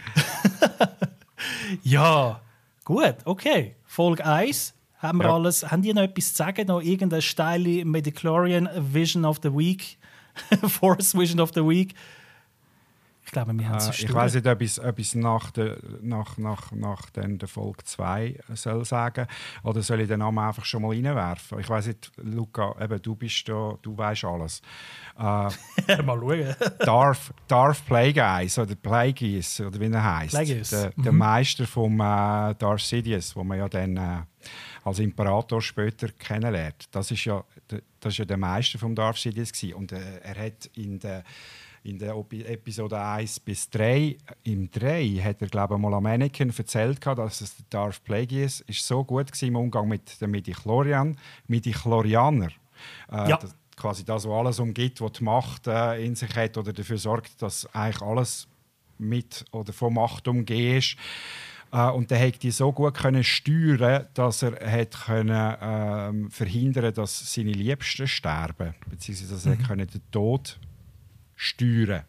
Ja, gut, okay. Folge 1. Haben wir alles? Haben die noch etwas zu sagen? Noch irgendeine steile Midichlorian Vision of the Week? Force Vision of the Week? Ich glaube, wir haben es ich weiß nicht, ob ich es nach der Folge 2 soll sagen. Oder soll ich den Namen einfach schon mal reinwerfen? Ich weiß nicht, Luca, eben, du bist da, du weißt alles. Mal schauen. Darth Plagueis oder Plagueis, oder wie er heisst. Der Meister vom Darth Sidious, wo man ja dann als Imperator später kennenlernt. Das ist ja der Meister vom Darth Sidious gewesen. Und er hat in der Episode 1 bis 3, im 3 hat er, glaube ich, mal am Anakin erzählt, dass es der Darth Plagueis ist so gut war im Umgang mit den Midichlorianer. Quasi das, was alles umgibt, was die Macht in sich hat oder dafür sorgt, dass eigentlich alles mit oder von Macht umgeben ist. Und er konnte die so gut steuern, dass er verhindern dass seine Liebsten sterben, beziehungsweise dass er den Tod steuern.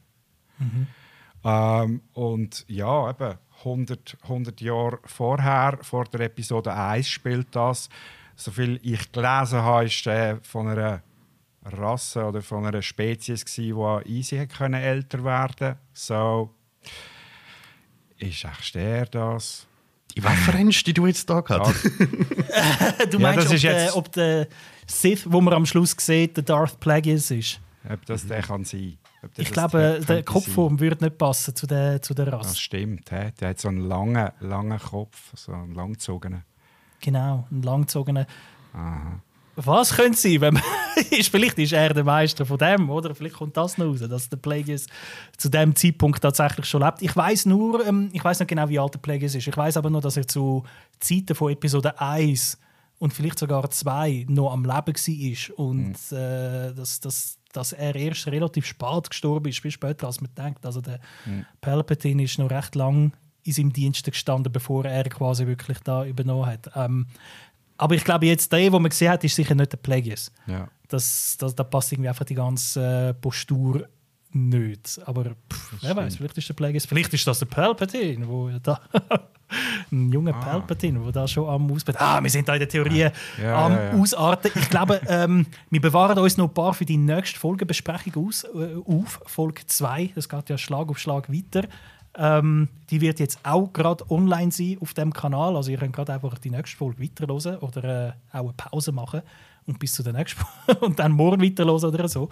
Und ja, eben 100 Jahre vorher, vor der Episode 1 spielt das. Soviel ich gelesen habe, ist der von einer Rasse oder von einer Spezies die easy älter werden konnte. So ist echt der das. Die Waffe die du jetzt da gehabt. Du meinst, ob der Sith, wo man am Schluss sieht, der Darth Plagueis ist? Ob das der kann sein. Ich glaube, der Kopfform würde nicht passen zu der Rasse. Das stimmt. Der hat so einen langen Kopf, so einen langgezogenen. Genau, einen langgezogenen. Aha. Was könnte sein, wenn man vielleicht ist er der Meister von dem, oder? Vielleicht kommt das noch raus, dass der Plagueis zu dem Zeitpunkt tatsächlich schon lebt. Ich weiß nicht genau, wie alt der Plagueis ist. Ich weiß aber nur, dass er zu Zeiten von Episode 1 und vielleicht sogar 2 noch am Leben war. Und dass er erst relativ spät gestorben ist, viel später als man denkt. Also der Palpatine ist noch recht lang in seinem Dienst gestanden, bevor er quasi wirklich da übernommen hat. Aber ich glaube, jetzt der, den man gesehen hat, ist sicher nicht der Plagueis. Ja. Da passt irgendwie einfach die ganze Postur nicht. Aber wer weiß, vielleicht ist der Plagueis, vielleicht ist das der Palpatine, wo da ein junger Palpatine, der da schon am Ausbilden. Wir sind da in der Theorie am Ausarten. Ich glaube, wir bewahren uns noch ein paar für die nächste Folgenbesprechung auf. Folge 2, das geht ja Schlag auf Schlag weiter. Die wird jetzt auch gerade online sein auf dem Kanal. Also ihr könnt gerade einfach die nächste Folge weiterhören oder auch eine Pause machen und bis zu der nächsten Folge und dann morgen weiterhören oder so.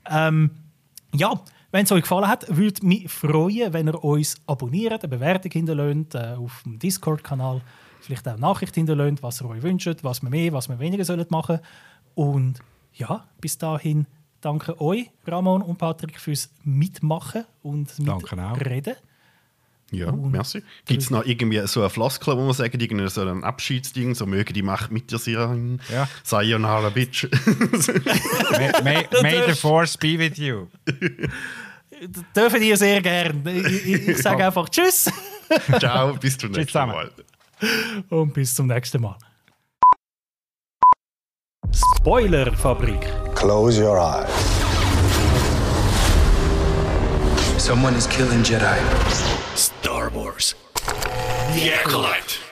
Wenn es euch gefallen hat, würde mich freuen, wenn ihr uns abonniert, eine Bewertung hinterlässt auf dem Discord-Kanal, vielleicht auch Nachrichten hinterlässt, was ihr euch wünscht, was wir mehr, was wir weniger machen sollen. Und ja, bis dahin danke euch, Ramon und Patrick, fürs Mitmachen und Mitreden. Ja, merci. Gibt es noch irgendwie so eine Floskel, wo man sagt, irgendwie so ein Abschiedsding, so möge die Macht mit dir sein? Ja. Sayonara, bitch. May the Force be with you. Dürfen ihr sehr gern. Ich sage einfach Tschüss. Ciao, bis zum nächsten Mal. Und bis zum nächsten Mal. Spoilerfabrik. Close your eyes. Someone is killing Jedi. Star Wars. The Acolyte.